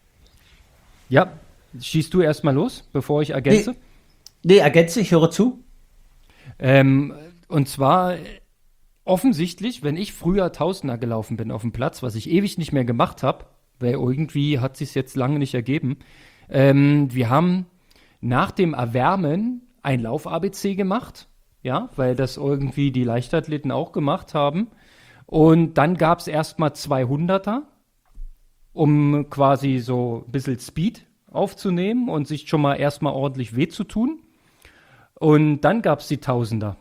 Ja, schießt du erstmal los, bevor ich ergänze. nee, nee, ergänze, ich höre zu. Ähm, und zwar äh, offensichtlich, wenn ich früher Tausender gelaufen bin auf dem Platz, was ich ewig nicht mehr gemacht habe, weil irgendwie hat sich jetzt lange nicht ergeben. Ähm, wir haben nach dem Erwärmen ein Lauf-A B C gemacht, ja, weil das irgendwie die Leichtathleten auch gemacht haben. Und dann gab es erstmal zweihunderter, um quasi so ein bisschen Speed aufzunehmen und sich schon mal erstmal ordentlich weh zu tun. Und dann gab es die Tausender.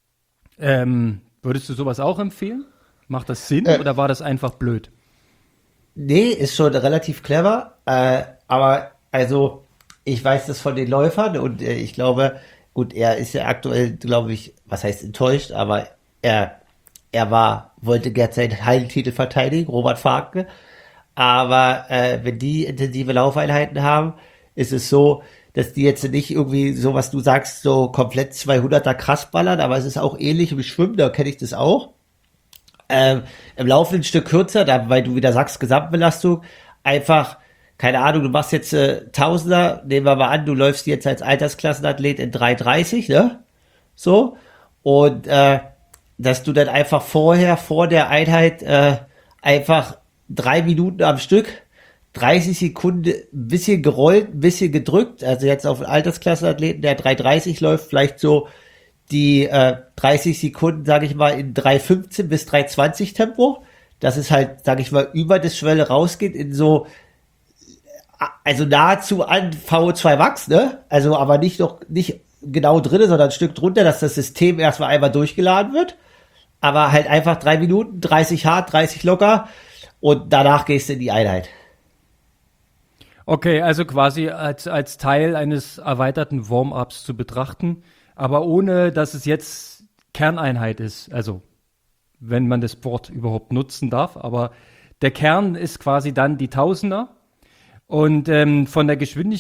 Ähm, würdest du sowas auch empfehlen? Macht das Sinn Äh, oder war das einfach blöd? Nee, ist schon relativ clever. Äh, aber also, ich weiß das von den Läufern und äh, ich glaube, gut, er ist ja aktuell, glaube ich, was heißt enttäuscht, aber er, er war, wollte gern seinen Heiltitel verteidigen, Robert Farke. Aber äh, wenn die intensive Laufeinheiten haben, ist es so, dass die jetzt nicht irgendwie so, was du sagst, so komplett zweihunderter krass ballern, aber es ist auch ähnlich wie Schwimmen, da kenne ich das auch. Ähm, im Laufen ein Stück kürzer, da, weil du wieder sagst, Gesamtbelastung, einfach, keine Ahnung, du machst jetzt äh, Tausender, nehmen wir mal an, du läufst jetzt als Altersklassenathlet in drei dreißig, ne? So. Und äh, dass du dann einfach vorher, vor der Einheit, äh, einfach drei Minuten am Stück, dreißig Sekunden, ein bisschen gerollt, ein bisschen gedrückt, also jetzt auf einen Altersklassenathleten, der drei dreißig läuft, vielleicht so die äh, dreißig Sekunden, sage ich mal, in drei fünfzehn bis drei zwanzig Tempo, dass es halt, sage ich mal, über das Schwelle rausgeht in so, also nahezu an V O zwei Max, ne? Also aber nicht noch, nicht genau drinne, sondern ein Stück drunter, dass das System erstmal einmal durchgeladen wird, aber halt einfach drei Minuten, dreißig hart, dreißig locker und danach gehst du in die Einheit. Okay, also quasi als, als Teil eines erweiterten Warm-ups zu betrachten, aber ohne, dass es jetzt Kerneinheit ist. Also, wenn man das Wort überhaupt nutzen darf. Aber der Kern ist quasi dann die Tausender. Und ähm, von der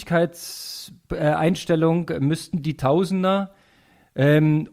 Geschwindigkeitseinstellung müssten die Tausender ähm,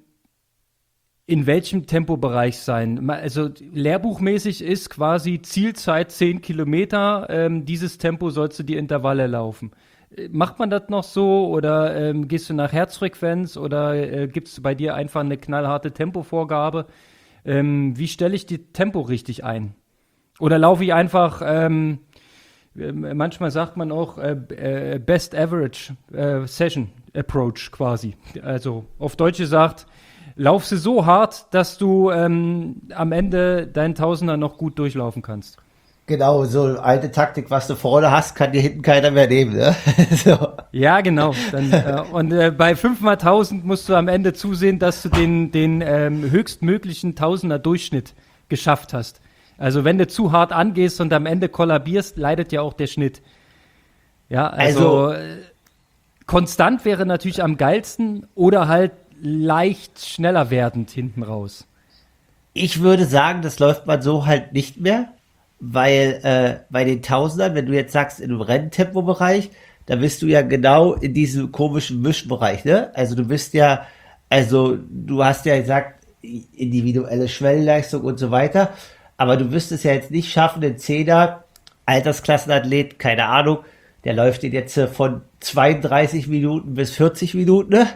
in welchem Tempobereich sein? Also lehrbuchmäßig ist quasi Zielzeit zehn Kilometer. Ähm, dieses Tempo sollst du die Intervalle laufen. Äh, Macht man das noch so oder ähm, gehst du nach Herzfrequenz oder äh, gibt es bei dir einfach eine knallharte Tempovorgabe? Ähm, wie stelle ich die Tempo richtig ein? Oder laufe ich einfach, ähm, äh, manchmal sagt man auch äh, äh, Best Average äh, Session Approach quasi. Also auf Deutsch gesagt, lauf sie so hart, dass du ähm, am Ende deinen Tausender noch gut durchlaufen kannst. Genau, so alte Taktik, was du vorne hast, kann dir hinten keiner mehr nehmen, ne? So. Ja, genau. Dann, äh, und äh, bei fünf mal tausend musst du am Ende zusehen, dass du den, den ähm, höchstmöglichen Tausender Durchschnitt geschafft hast. Also wenn du zu hart angehst und am Ende kollabierst, leidet ja auch der Schnitt. Ja, also, Also, äh, konstant wäre natürlich am geilsten oder halt leicht schneller werdend hinten raus. Ich würde sagen, das läuft man so halt nicht mehr, weil äh, bei den Tausendern, wenn du jetzt sagst, im Renntempobereich, da bist du ja genau in diesem komischen Mischbereich, ne? Also du bist ja, also du hast ja gesagt, individuelle Schwellenleistung und so weiter, aber du wirst es ja jetzt nicht schaffen, den Zehner, Altersklassenathlet, keine Ahnung, der läuft den jetzt äh, von zweiunddreißig Minuten bis vierzig Minuten, ne?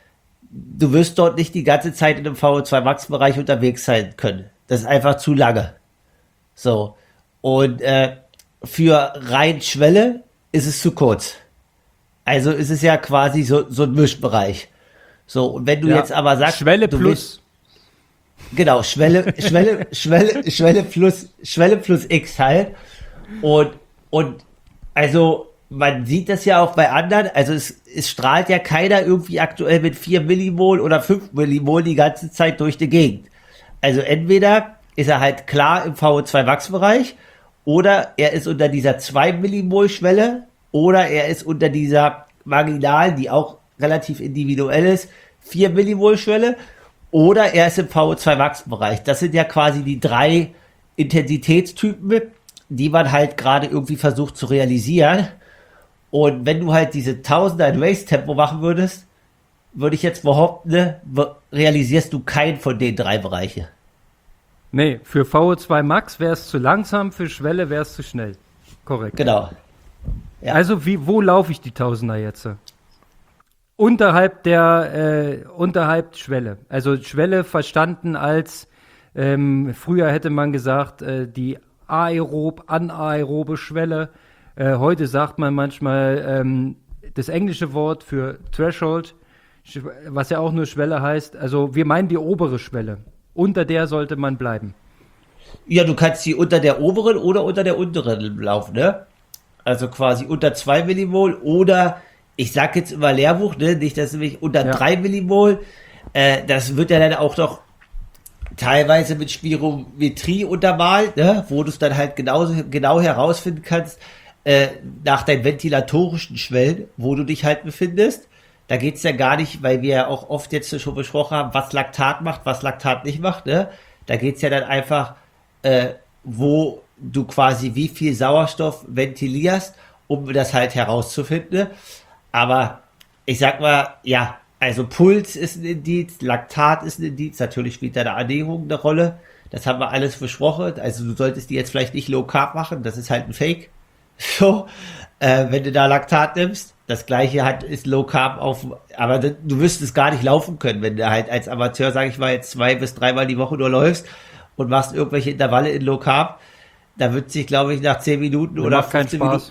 Du wirst dort nicht die ganze Zeit in einem V O zwei Max-Bereich unterwegs sein können. Das ist einfach zu lange. So. Und äh, für rein Schwelle ist es zu kurz. Also ist es ja quasi so, so ein Mischbereich. So, und wenn du Ja, jetzt aber sagst, Schwelle du plus. willst, genau, Schwelle, Schwelle, Schwelle, Schwelle plus, Schwelle plus X halt. Und, und, also, man sieht das ja auch bei anderen, also es, es strahlt ja keiner irgendwie aktuell mit vier Millimol oder fünf Millimol die ganze Zeit durch die Gegend. Also entweder ist er halt klar im V O zwei Max-Bereich oder er ist unter dieser zwei Millimol Schwelle oder er ist unter dieser marginalen, die auch relativ individuell ist, vier Millimol Schwelle oder er ist im V O zwei Max-Bereich. Das sind ja quasi die drei Intensitätstypen, die man halt gerade irgendwie versucht zu realisieren. Und wenn du halt diese Tausender in Race-Tempo machen würdest, würde ich jetzt behaupten, ne, realisierst du keinen von den drei Bereiche. Nee, für V O zwei Max wäre es zu langsam, für Schwelle wäre es zu schnell. Korrekt. Genau. Ja. Also wie, wo laufe ich die Tausender jetzt? Unterhalb der, äh, unterhalb Schwelle. Also Schwelle verstanden als, ähm, früher hätte man gesagt, äh, die aerob, anaerobe Schwelle. Äh, heute sagt man manchmal ähm, das englische Wort für Threshold, was ja auch nur Schwelle heißt. Also wir meinen die obere Schwelle. Unter der sollte man bleiben. Ja, du kannst die unter der oberen oder unter der unteren laufen, ne? Also quasi unter zwei Millimol oder, ich sag jetzt immer Lehrbuch, ne? Nicht, dass nämlich unter Ja. drei Millimol, äh, das wird ja dann auch noch teilweise mit Spirometrie untermalt, ne? Wo du es dann halt genauso, genau herausfinden kannst, äh, nach deinen ventilatorischen Schwellen, wo du dich halt befindest. Da geht's ja gar nicht, weil wir ja auch oft jetzt schon besprochen haben, was Laktat macht, was Laktat nicht macht, ne? Da geht's ja dann einfach, äh, wo du quasi wie viel Sauerstoff ventilierst, um das halt herauszufinden. Ne? Aber ich sag mal, ja, also Puls ist ein Indiz, Laktat ist ein Indiz, natürlich spielt da eine Ernährung eine Rolle. Das haben wir alles besprochen. Also du solltest die jetzt vielleicht nicht Low Carb machen, das ist halt ein Fake. So, äh, wenn du da Laktat nimmst. Das gleiche hat, ist Low Carb auf, aber du, du wirst es gar nicht laufen können, wenn du halt als Amateur, sage ich mal, jetzt zwei bis dreimal die Woche nur läufst und machst irgendwelche Intervalle in Low Carb. Da wird sich, glaube ich, nach zehn Minuten Das oder macht keinen fünfzehn Spaß.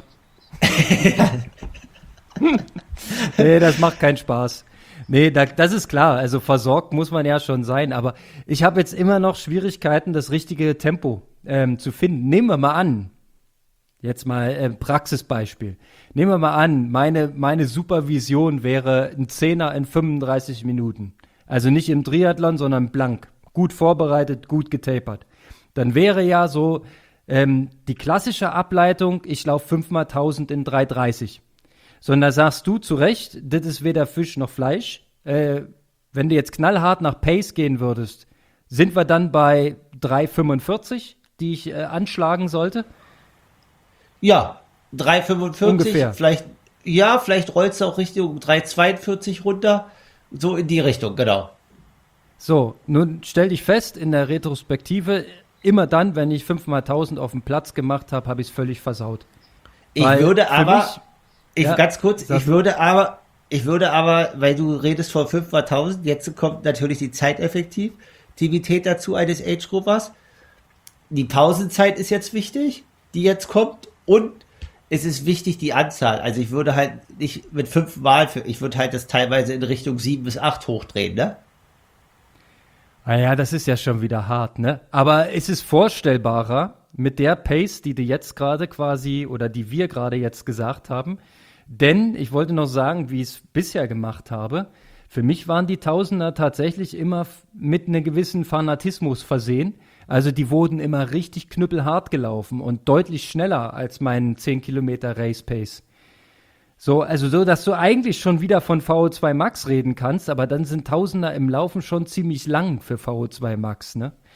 Minuten. Nee, das macht keinen Spaß. Nee, da, das ist klar. Also versorgt muss man ja schon sein. Aber ich habe jetzt immer noch Schwierigkeiten, das richtige Tempo ähm, zu finden. Nehmen wir mal an, jetzt mal ein äh, Praxisbeispiel. Nehmen wir mal an, meine, meine Supervision wäre ein Zehner in fünfunddreißig Minuten. Also nicht im Triathlon, sondern blank. Gut vorbereitet, gut getapert. Dann wäre ja so ähm, die klassische Ableitung, ich laufe fünfmal tausend in drei dreißig. Sondern da sagst du zu Recht, das ist weder Fisch noch Fleisch. Äh, wenn du jetzt knallhart nach Pace gehen würdest, sind wir dann bei drei fünfundvierzig, die ich äh, anschlagen sollte? Ja, drei fünfundvierzig, Ungefähr. vielleicht, ja, vielleicht rollst du auch Richtung drei zweiundvierzig runter. So in die Richtung, genau. So, nun stell dich fest, in der Retrospektive, immer dann, wenn ich fünfmal tausend auf dem Platz gemacht habe, habe ich es völlig versaut. Ich Weil würde für aber, mich- ich Ja, ganz kurz, sag ich du. würde aber, ich würde aber, weil du redest von fünfmaltausend, jetzt kommt natürlich die Zeiteffektivität dazu eines Age-Groupers. Die Pausenzeit ist jetzt wichtig, die jetzt kommt, und es ist wichtig die Anzahl. Also ich würde halt nicht mit fünfmal, für, ich würde halt das teilweise in Richtung sieben bis acht hochdrehen, ne? Naja, das ist ja schon wieder hart, ne? Aber es ist vorstellbarer mit der Pace, die du jetzt gerade quasi oder die wir gerade jetzt gesagt haben. Denn ich wollte noch sagen, wie ich es bisher gemacht habe. Für mich waren die Tausender tatsächlich immer f- mit einem gewissen Fanatismus versehen. Also die wurden immer richtig knüppelhart gelaufen und deutlich schneller als mein zehn Kilometer Race Pace. So, also so, dass du eigentlich schon wieder von V O zwei Max reden kannst, aber dann sind Tausender im Laufen schon ziemlich lang für V O zwei Max, ne?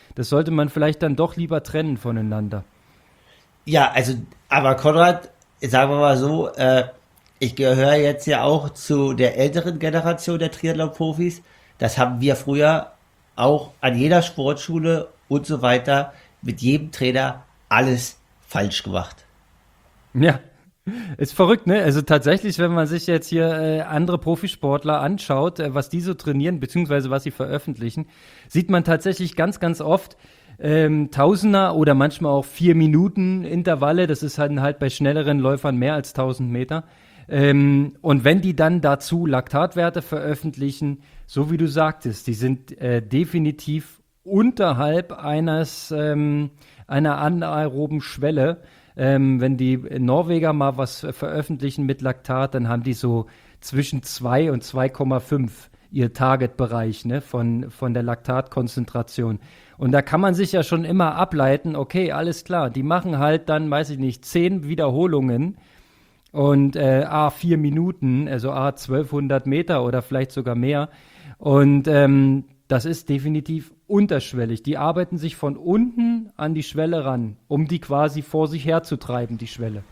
Das sollte man vielleicht dann doch lieber trennen voneinander. Ja, also, aber Konrad, sagen wir mal so, äh, ich gehöre jetzt ja auch zu der älteren Generation der Triathlon-Profis. Das haben wir früher auch an jeder Sportschule und so weiter mit jedem Trainer alles falsch gemacht. Ja, ist verrückt, ne? Also tatsächlich, wenn man sich jetzt hier äh, andere Profisportler anschaut, äh, was die so trainieren, beziehungsweise was sie veröffentlichen, sieht man tatsächlich ganz, ganz oft ähm, Tausender oder manchmal auch vier Minuten Intervalle. Das ist halt, halt bei schnelleren Läufern mehr als tausend Meter. Ähm, und wenn die dann dazu Laktatwerte veröffentlichen, so wie du sagtest, die sind äh, definitiv unterhalb eines ähm, einer anaeroben Schwelle. Ähm, wenn die Norweger mal was veröffentlichen mit Laktat, dann haben die so zwischen zwei und zwei Komma fünf ihr Targetbereich, ne, von, von der Laktatkonzentration. Und da kann man sich ja schon immer ableiten, okay, alles klar, die machen halt dann, weiß ich nicht, zehn Wiederholungen und äh, a vier Minuten, also a zwölfhundert Meter oder vielleicht sogar mehr. Und ähm, das ist definitiv unterschwellig. Die arbeiten sich von unten an die Schwelle ran, um die quasi vor sich herzutreiben, die Schwelle.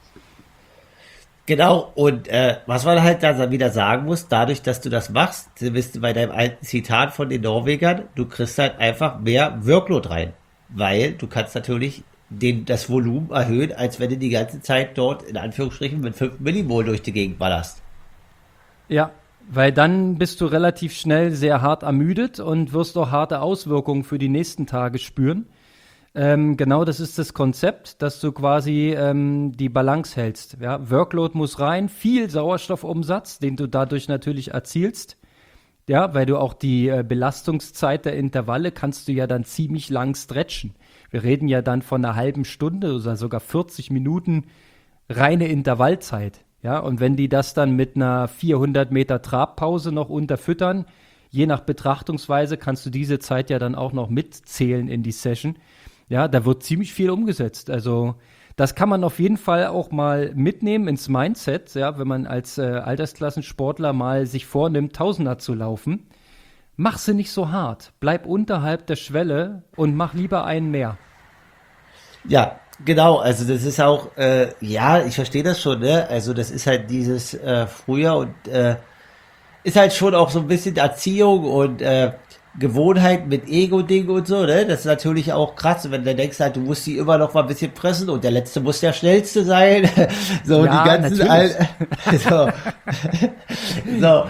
Genau, und äh, was man halt da wieder sagen muss, dadurch, dass du das machst, bist du bei deinem alten Zitat von den Norwegern, du kriegst halt einfach mehr Workload rein, weil du kannst natürlich den, das Volumen erhöhen, als wenn du die ganze Zeit dort in Anführungsstrichen mit fünf Millimol durch die Gegend ballerst. Ja, weil dann bist du relativ schnell sehr hart ermüdet und wirst auch harte Auswirkungen für die nächsten Tage spüren. Ähm, genau, das ist das Konzept, dass du quasi ähm, die Balance hältst. Ja? Workload muss rein, viel Sauerstoffumsatz, den du dadurch natürlich erzielst. Ja, weil du auch die äh, Belastungszeit der Intervalle kannst du ja dann ziemlich lang stretchen. Wir reden ja dann von einer halben Stunde oder sogar vierzig Minuten reine Intervallzeit. Ja, und wenn die das dann mit einer vierhundert Meter Trabpause noch unterfüttern, je nach Betrachtungsweise kannst du diese Zeit ja dann auch noch mitzählen in die Session. Ja, da wird ziemlich viel umgesetzt. Also das kann man auf jeden Fall auch mal mitnehmen ins Mindset, ja, wenn man als äh, Altersklassensportler mal sich vornimmt, Tausender zu laufen. Mach sie nicht so hart, bleib unterhalb der Schwelle und mach lieber einen mehr. Ja, genau, also das ist auch, äh, ja, ich verstehe das schon, ne? Also das ist halt dieses äh, früher und äh, ist halt schon auch so ein bisschen Erziehung und äh, Gewohnheit mit Ego-Ding und so, ne? Das ist natürlich auch krass, wenn du denkst halt, du musst die immer noch mal ein bisschen pressen und der Letzte muss der Schnellste sein. So, ja, die ganzen Al so. so.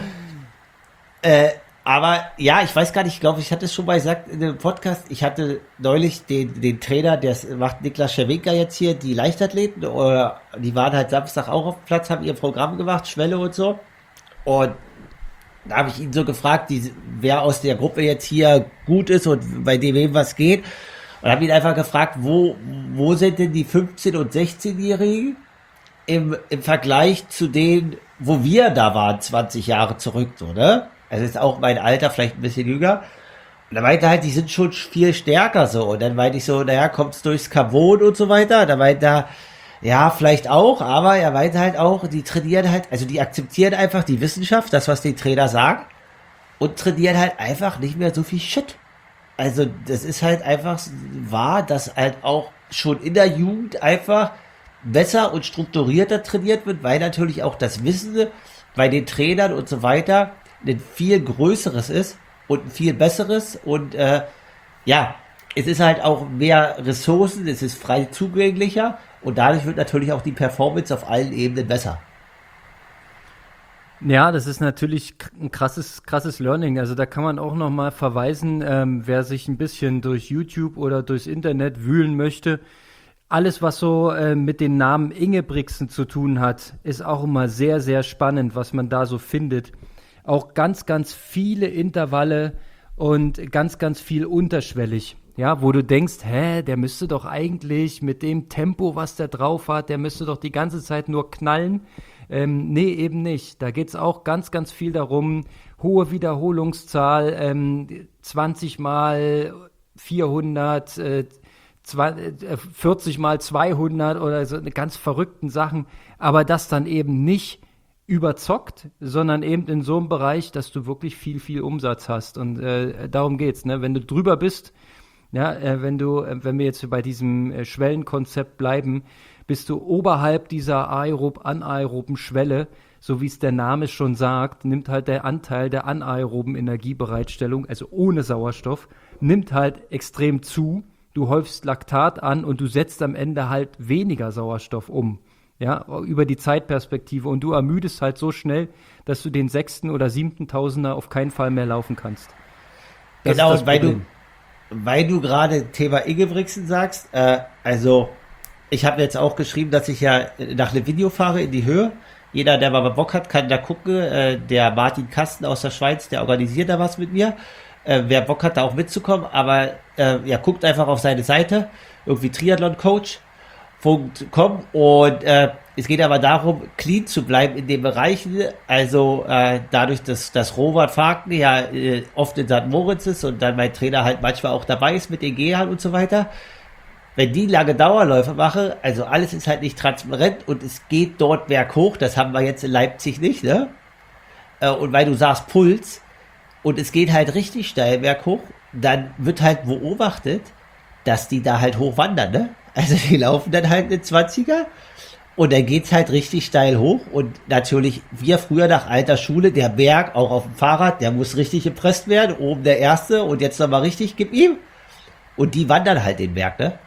Äh, aber ja, ich weiß gar nicht, ich glaube, ich hatte es schon mal gesagt in dem Podcast, ich hatte neulich den, den Trainer, der macht Niklas Scherwinker jetzt hier, die Leichtathleten, oder die waren halt Samstag auch auf dem Platz, haben ihr Programm gemacht, Schwelle und so. Und da habe ich ihn so gefragt, die, wer aus der Gruppe jetzt hier gut ist und bei dem was geht. Und habe ihn einfach gefragt, wo, wo sind denn die fünfzehn- und sechzehnjährigen im, im Vergleich zu denen, wo wir da waren, zwanzig Jahre zurück, so, ne? Also ist auch mein Alter, vielleicht ein bisschen jünger. Und er meinte halt, die sind schon viel stärker so. Und dann meinte ich so, naja, kommt's durchs Carbon und so weiter. Da meinte er, ja, vielleicht auch, aber er meinte halt auch, die trainieren halt, also die akzeptieren einfach die Wissenschaft, das, was die Trainer sagen, und trainieren halt einfach nicht mehr so viel Shit. Also das ist halt einfach wahr, dass halt auch schon in der Jugend einfach besser und strukturierter trainiert wird, weil natürlich auch das Wissen bei den Trainern und so weiter ein viel größeres ist und ein viel besseres und äh, ja, es ist halt auch mehr Ressourcen, es ist frei zugänglicher und dadurch wird natürlich auch die Performance auf allen Ebenen besser. Ja, das ist natürlich ein krasses, krasses Learning. Also da kann man auch noch mal verweisen, ähm, wer sich ein bisschen durch YouTube oder durchs Internet wühlen möchte. Alles, was so äh, mit dem Namen Ingebrigtsen zu tun hat, ist auch immer sehr, sehr spannend, was man da so findet. Auch ganz, ganz viele Intervalle und ganz, ganz viel unterschwellig. Ja, wo du denkst, hä, der müsste doch eigentlich mit dem Tempo, was der drauf hat, der müsste doch die ganze Zeit nur knallen. Ähm, nee, eben nicht. Da geht's auch ganz, ganz viel darum, hohe Wiederholungszahl, ähm, zwanzig mal vierhundert, äh, vierzig mal zweihundert oder so ganz verrückten Sachen, aber das dann eben nicht überzockt, sondern eben in so einem Bereich, dass du wirklich viel, viel Umsatz hast und äh, darum geht's, ne? Wenn du drüber bist, Ja, äh, wenn du, äh, wenn wir jetzt bei diesem äh, Schwellenkonzept bleiben, bist du oberhalb dieser aerob-anaeroben Schwelle, so wie es der Name schon sagt, nimmt halt der Anteil der anaeroben Energiebereitstellung, also ohne Sauerstoff, nimmt halt extrem zu. Du häufst Laktat an und du setzt am Ende halt weniger Sauerstoff um. Ja, über die Zeitperspektive. Und du ermüdest halt so schnell, dass du den sechsten oder siebten Tausender auf keinen Fall mehr laufen kannst. Das genau, und weil du, weil du gerade Thema Ingebrigtsen sagst, äh, also ich habe jetzt auch geschrieben, dass ich ja nach einem Video fahre in die Höhe. Jeder, der mal Bock hat, kann da gucken. Äh, der Martin Kasten aus der Schweiz, der organisiert da was mit mir. Äh, wer Bock hat, da auch mitzukommen. Aber äh, ja, guckt einfach auf seine Seite, irgendwie triathloncoach punkt com, und äh, es geht aber darum, clean zu bleiben in den Bereichen. Also äh, dadurch, dass das Robert Faken ja äh, oft in Sankt Moritz ist und dann mein Trainer halt manchmal auch dabei ist mit den Gehern und so weiter. Wenn die lange Dauerläufe mache, also alles ist halt nicht transparent und es geht dort berghoch, das haben wir jetzt in Leipzig nicht, ne? Äh, und weil du sagst Puls und es geht halt richtig steil berghoch, dann wird halt beobachtet, dass die da halt hochwandern, ne? Also die laufen dann halt eine zwanziger und dann geht's halt richtig steil hoch und natürlich, wir früher nach alter Schule, der Berg, auch auf dem Fahrrad, der muss richtig gepresst werden, oben der Erste und jetzt nochmal richtig, gib ihm. Und die wandern halt den Berg, ne?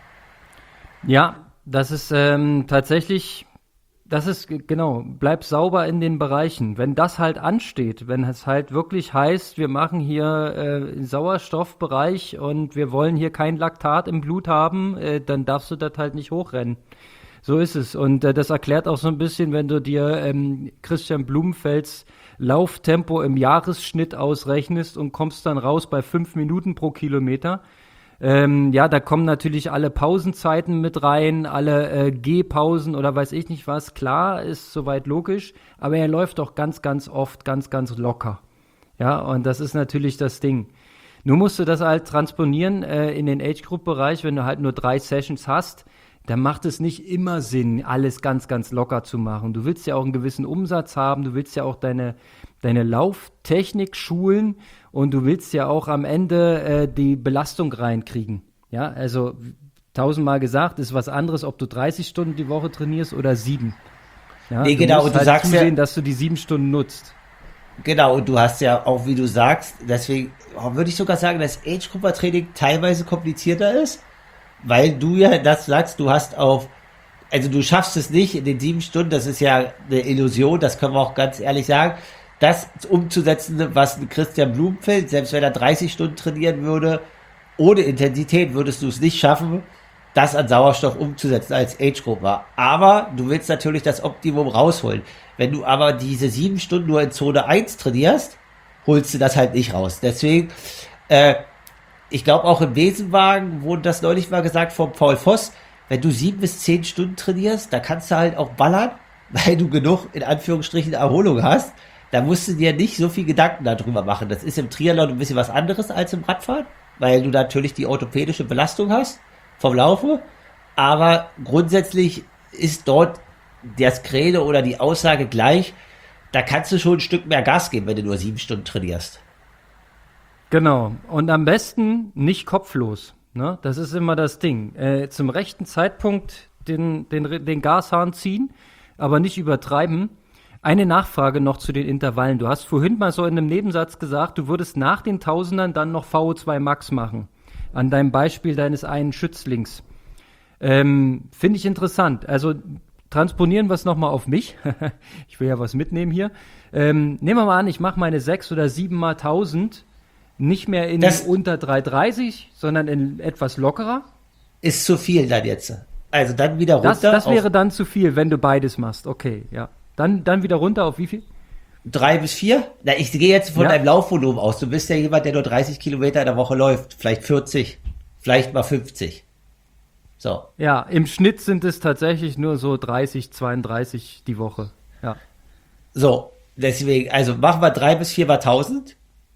Ja, das ist ähm, tatsächlich, das ist g- genau, bleib sauber in den Bereichen. Wenn das halt ansteht, wenn es halt wirklich heißt, wir machen hier äh, einen Sauerstoffbereich und wir wollen hier kein Laktat im Blut haben, äh, dann darfst du das halt nicht hochrennen. So ist es. Und äh, das erklärt auch so ein bisschen, wenn du dir ähm, Christian Blumenfelds Lauftempo im Jahresschnitt ausrechnest und kommst dann raus bei fünf Minuten pro Kilometer. Ähm, ja, da kommen natürlich alle Pausenzeiten mit rein, alle äh, Gehpausen oder weiß ich nicht was. Klar, ist soweit logisch, aber er läuft doch ganz, ganz oft ganz, ganz locker. Ja, und das ist natürlich das Ding. Nur musst du das halt transponieren äh, in den Age-Group-Bereich, wenn du halt nur drei Sessions hast, dann macht es nicht immer Sinn, alles ganz, ganz locker zu machen. Du willst ja auch einen gewissen Umsatz haben, du willst ja auch deine, deine Lauftechnik schulen und du willst ja auch am Ende äh, die Belastung reinkriegen. Ja, also tausendmal gesagt, ist was anderes, ob du dreißig Stunden die Woche trainierst oder sieben. Ja, nee, du genau, musst und du halt sagst zusehen, ja, dass du die sieben Stunden nutzt. genau, und du hast ja auch, wie du sagst, deswegen oh, würde ich sogar sagen, dass Age-Grupper-Training teilweise komplizierter ist, weil du ja das sagst, du hast auf, also du schaffst es nicht in den sieben Stunden, das ist ja eine Illusion, das können wir auch ganz ehrlich sagen, das umzusetzen, was ein Christian Blumenfeld, selbst wenn er dreißig Stunden trainieren würde, ohne Intensität würdest du es nicht schaffen, das an Sauerstoff umzusetzen als Age-Grupper. Aber du willst natürlich das Optimum rausholen. Wenn du aber diese sieben Stunden nur in Zone eins trainierst, holst du das halt nicht raus. Deswegen, äh, ich glaube auch im Besenwagen wurde das neulich mal gesagt von Paul Voss, wenn du sieben bis zehn Stunden trainierst, da kannst du halt auch ballern, weil du genug, in Anführungsstrichen, Erholung hast. Da musst du dir nicht so viel Gedanken darüber machen. Das ist im Triathlon ein bisschen was anderes als im Radfahren, weil du natürlich die orthopädische Belastung hast vom Laufen. Aber grundsätzlich ist dort das Credo oder die Aussage gleich, da kannst du schon ein Stück mehr Gas geben, wenn du nur sieben Stunden trainierst. Genau. Und am besten nicht kopflos. Ne? Das ist immer das Ding. Äh, zum rechten Zeitpunkt den, den, den Gashahn ziehen, aber nicht übertreiben. Eine Nachfrage noch zu den Intervallen. Du hast vorhin mal so in einem Nebensatz gesagt, du würdest nach den Tausendern dann noch V O zwei Max machen. An deinem Beispiel deines einen Schützlings. Ähm, Finde ich interessant. Also transponieren wir es nochmal auf mich. Ich will ja was mitnehmen hier. Ähm, nehmen wir mal an, ich mache meine sechs oder sieben mal tausend nicht mehr in Das unter drei dreißig, sondern in etwas lockerer. ist zu viel dann jetzt. Also dann wieder runter. Das, das auf wäre dann zu viel, wenn du beides machst. Okay, ja. Dann, dann wieder runter auf wie viel? drei bis vier? Na, ich gehe jetzt von Ja. deinem Laufvolumen aus. Du bist ja jemand, der nur dreißig Kilometer in der Woche läuft. Vielleicht vierzig. Vielleicht mal fünfzig. So. Ja, im Schnitt sind es tatsächlich nur so dreißig, zweiunddreißig die Woche. Ja. So. Deswegen, also machen wir drei bis vier mal tausend.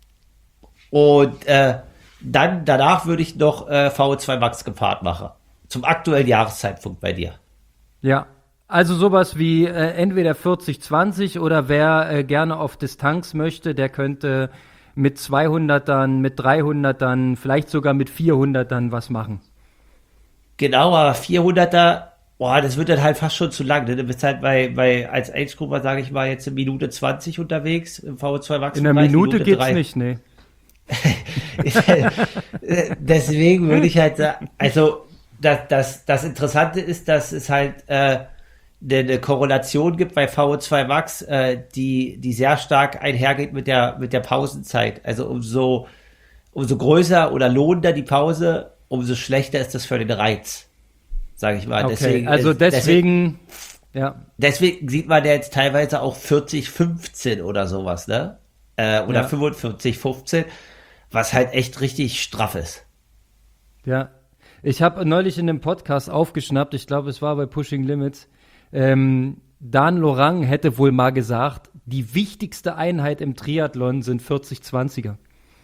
Und äh, dann, danach würde ich noch äh, V O zwei Max gepaart machen. Zum aktuellen Jahreszeitpunkt bei dir. Ja. Also sowas wie äh, entweder vierzig zwanzig oder wer äh, gerne auf Distanz möchte, der könnte mit zweihundertern, mit dreihundertern, vielleicht sogar mit vierhundertern was machen. Genau, aber vierhunderter, boah, das wird dann halt fast schon zu lang. Ne? Du bist halt bei, bei als Age-Grupper, sage ich mal, jetzt eine Minute zwanzig unterwegs im V O zwei Max. In einer Minute, Minute geht's drei. Nicht, nee. Deswegen würde ich halt sagen, also das, das, das Interessante ist, dass es halt äh, eine, eine Korrelation gibt bei V O zwei Max, äh, die, die sehr stark einhergeht mit der, mit der Pausenzeit. Also umso, umso größer oder lohnender die Pause, umso schlechter ist das für den Reiz, sage ich mal. Okay, deswegen, also deswegen, deswegen, ja. Deswegen sieht man ja jetzt teilweise auch vierzig fünfzehn oder sowas, ne? Äh, oder ja. fünfundvierzig fünfzehn, was halt echt richtig straff ist. Ja, ich habe neulich in dem Podcast aufgeschnappt, ich glaube, es war bei Pushing Limits, ähm, Dan Lorang hätte wohl mal gesagt, die wichtigste Einheit im Triathlon sind vierzig zwanziger.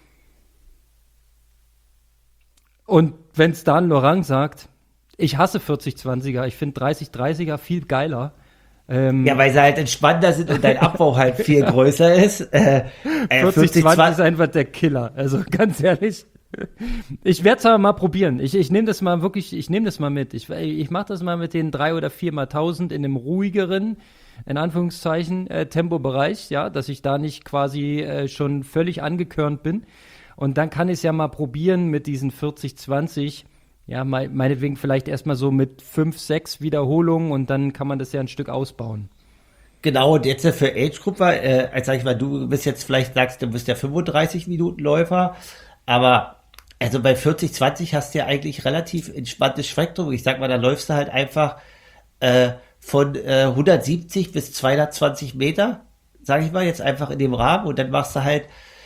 Und wenn es Dan Lorang sagt, ich hasse vierzig zwanziger, ich finde dreißig dreißiger viel geiler. Ähm, ja, weil sie halt entspannter sind und dein Abbau halt viel größer ist. Äh, äh, vierzig zwanzig ist einfach der Killer, also ganz ehrlich. Ich werde es aber mal probieren. Ich, ich nehme das mal wirklich, ich nehme das mal mit. Ich, ich mache das mal mit den drei oder vier mal tausend in einem ruhigeren, in Anführungszeichen, äh, Tempobereich, ja, dass ich da nicht quasi äh, schon völlig angekörnt bin. Und dann kann ich es ja mal probieren mit diesen vierzig zwanzig, ja, me- meinetwegen vielleicht erstmal so mit fünf, sechs Wiederholungen und dann kann man das ja ein Stück ausbauen. Genau, und jetzt für Age-Grupper, äh, als sag ich mal, du bist jetzt vielleicht, sagst du, bist ja fünfunddreißig Minuten Läufer, aber also bei vierzig zwanzig hast du ja eigentlich relativ entspanntes Spektrum. Ich sag mal, da läufst du halt einfach äh, von äh, hundertsiebzig bis zweihundertzwanzig Meter, sag ich mal, jetzt einfach in dem Rahmen und dann machst du halt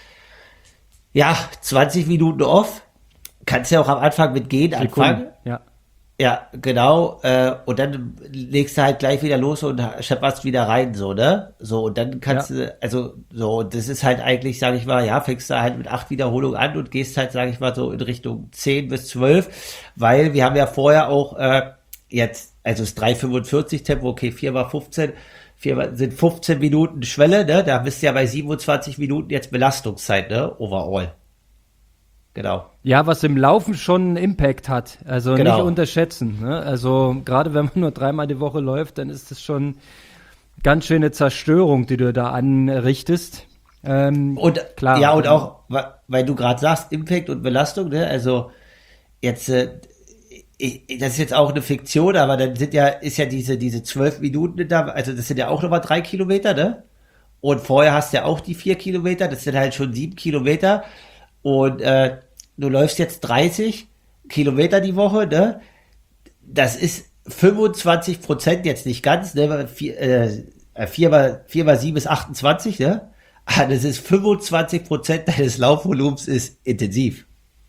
ja, zwanzig Minuten off. Kannst ja auch am Anfang mit Gehen Sekunden, anfangen. Ja. Ja, genau. Äh, und dann legst du halt gleich wieder los und schepperst wieder rein, so, ne? So, und dann kannst ja. du, also, so, das ist halt eigentlich, sag ich mal, ja, fängst du halt mit acht Wiederholungen an und gehst halt, sag ich mal, so in Richtung zehn bis zwölf, weil wir haben ja vorher auch, äh, jetzt, also das drei fünfundvierzig Tempo, okay, vier mal fünfzehn, vier sind fünfzehn Minuten Schwelle, ne? Da bist du ja bei siebenundzwanzig Minuten jetzt Belastungszeit, ne? Overall. Genau. Ja, was im Laufen schon einen Impact hat. Also genau. Nicht unterschätzen. Ne? Also gerade wenn man nur dreimal die Woche läuft, dann ist das schon ganz schöne Zerstörung, die du da anrichtest. Ähm, und klar. Ja, und auch, weil du gerade sagst, Impact und Belastung, ne? Also jetzt, äh, ich, das ist jetzt auch eine Fiktion, aber dann sind ja, ist ja diese, diese zwölf Minuten da, also das sind ja auch nochmal drei Kilometer, ne? Und vorher hast du ja auch die vier Kilometer, das sind halt schon sieben Kilometer. Und äh, du läufst jetzt dreißig Kilometer die Woche, ne? Das ist fünfundzwanzig Prozent, jetzt nicht ganz, ne? Vier, äh, vier mal, vier mal sieben ist achtundzwanzig, ne? Aber das ist fünfundzwanzig Prozent deines Laufvolumens ist intensiv.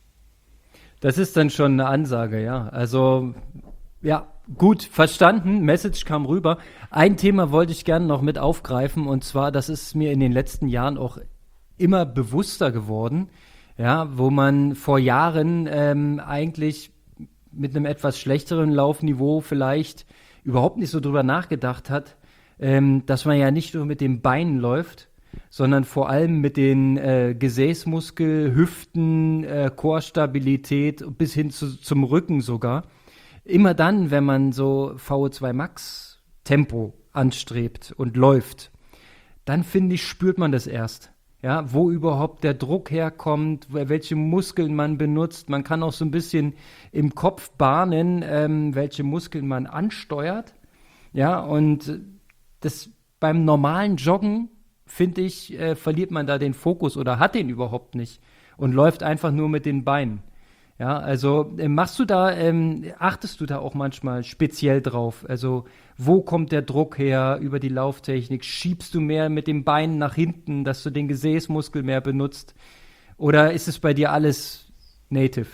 Das ist dann schon eine Ansage, ja. Also, ja, gut, verstanden. Message kam rüber. Ein Thema wollte ich gerne noch mit aufgreifen und zwar, das ist mir in den letzten Jahren auch immer bewusster geworden. Ja, wo man vor Jahren ähm, eigentlich mit einem etwas schlechteren Laufniveau vielleicht überhaupt nicht so drüber nachgedacht hat, ähm, dass man ja nicht nur mit den Beinen läuft, sondern vor allem mit den äh, Gesäßmuskel, Hüften, äh, Chorstabilität bis hin zu, zum Rücken sogar. Immer dann, wenn man so V O zwei Max Tempo anstrebt und läuft, dann finde ich, spürt man das erst. Ja, wo überhaupt der Druck herkommt, welche Muskeln man benutzt. Man kann auch so ein bisschen im Kopf bahnen, ähm, welche Muskeln man ansteuert. Ja, und das beim normalen Joggen, finde ich, äh, verliert man da den Fokus oder hat den überhaupt nicht und läuft einfach nur mit den Beinen. Ja, also äh, machst du da, ähm, achtest du da auch manchmal speziell drauf? Also wo kommt der Druck her über die Lauftechnik? Schiebst du mehr mit den Beinen nach hinten, dass du den Gesäßmuskel mehr benutzt? Oder ist es bei dir alles native?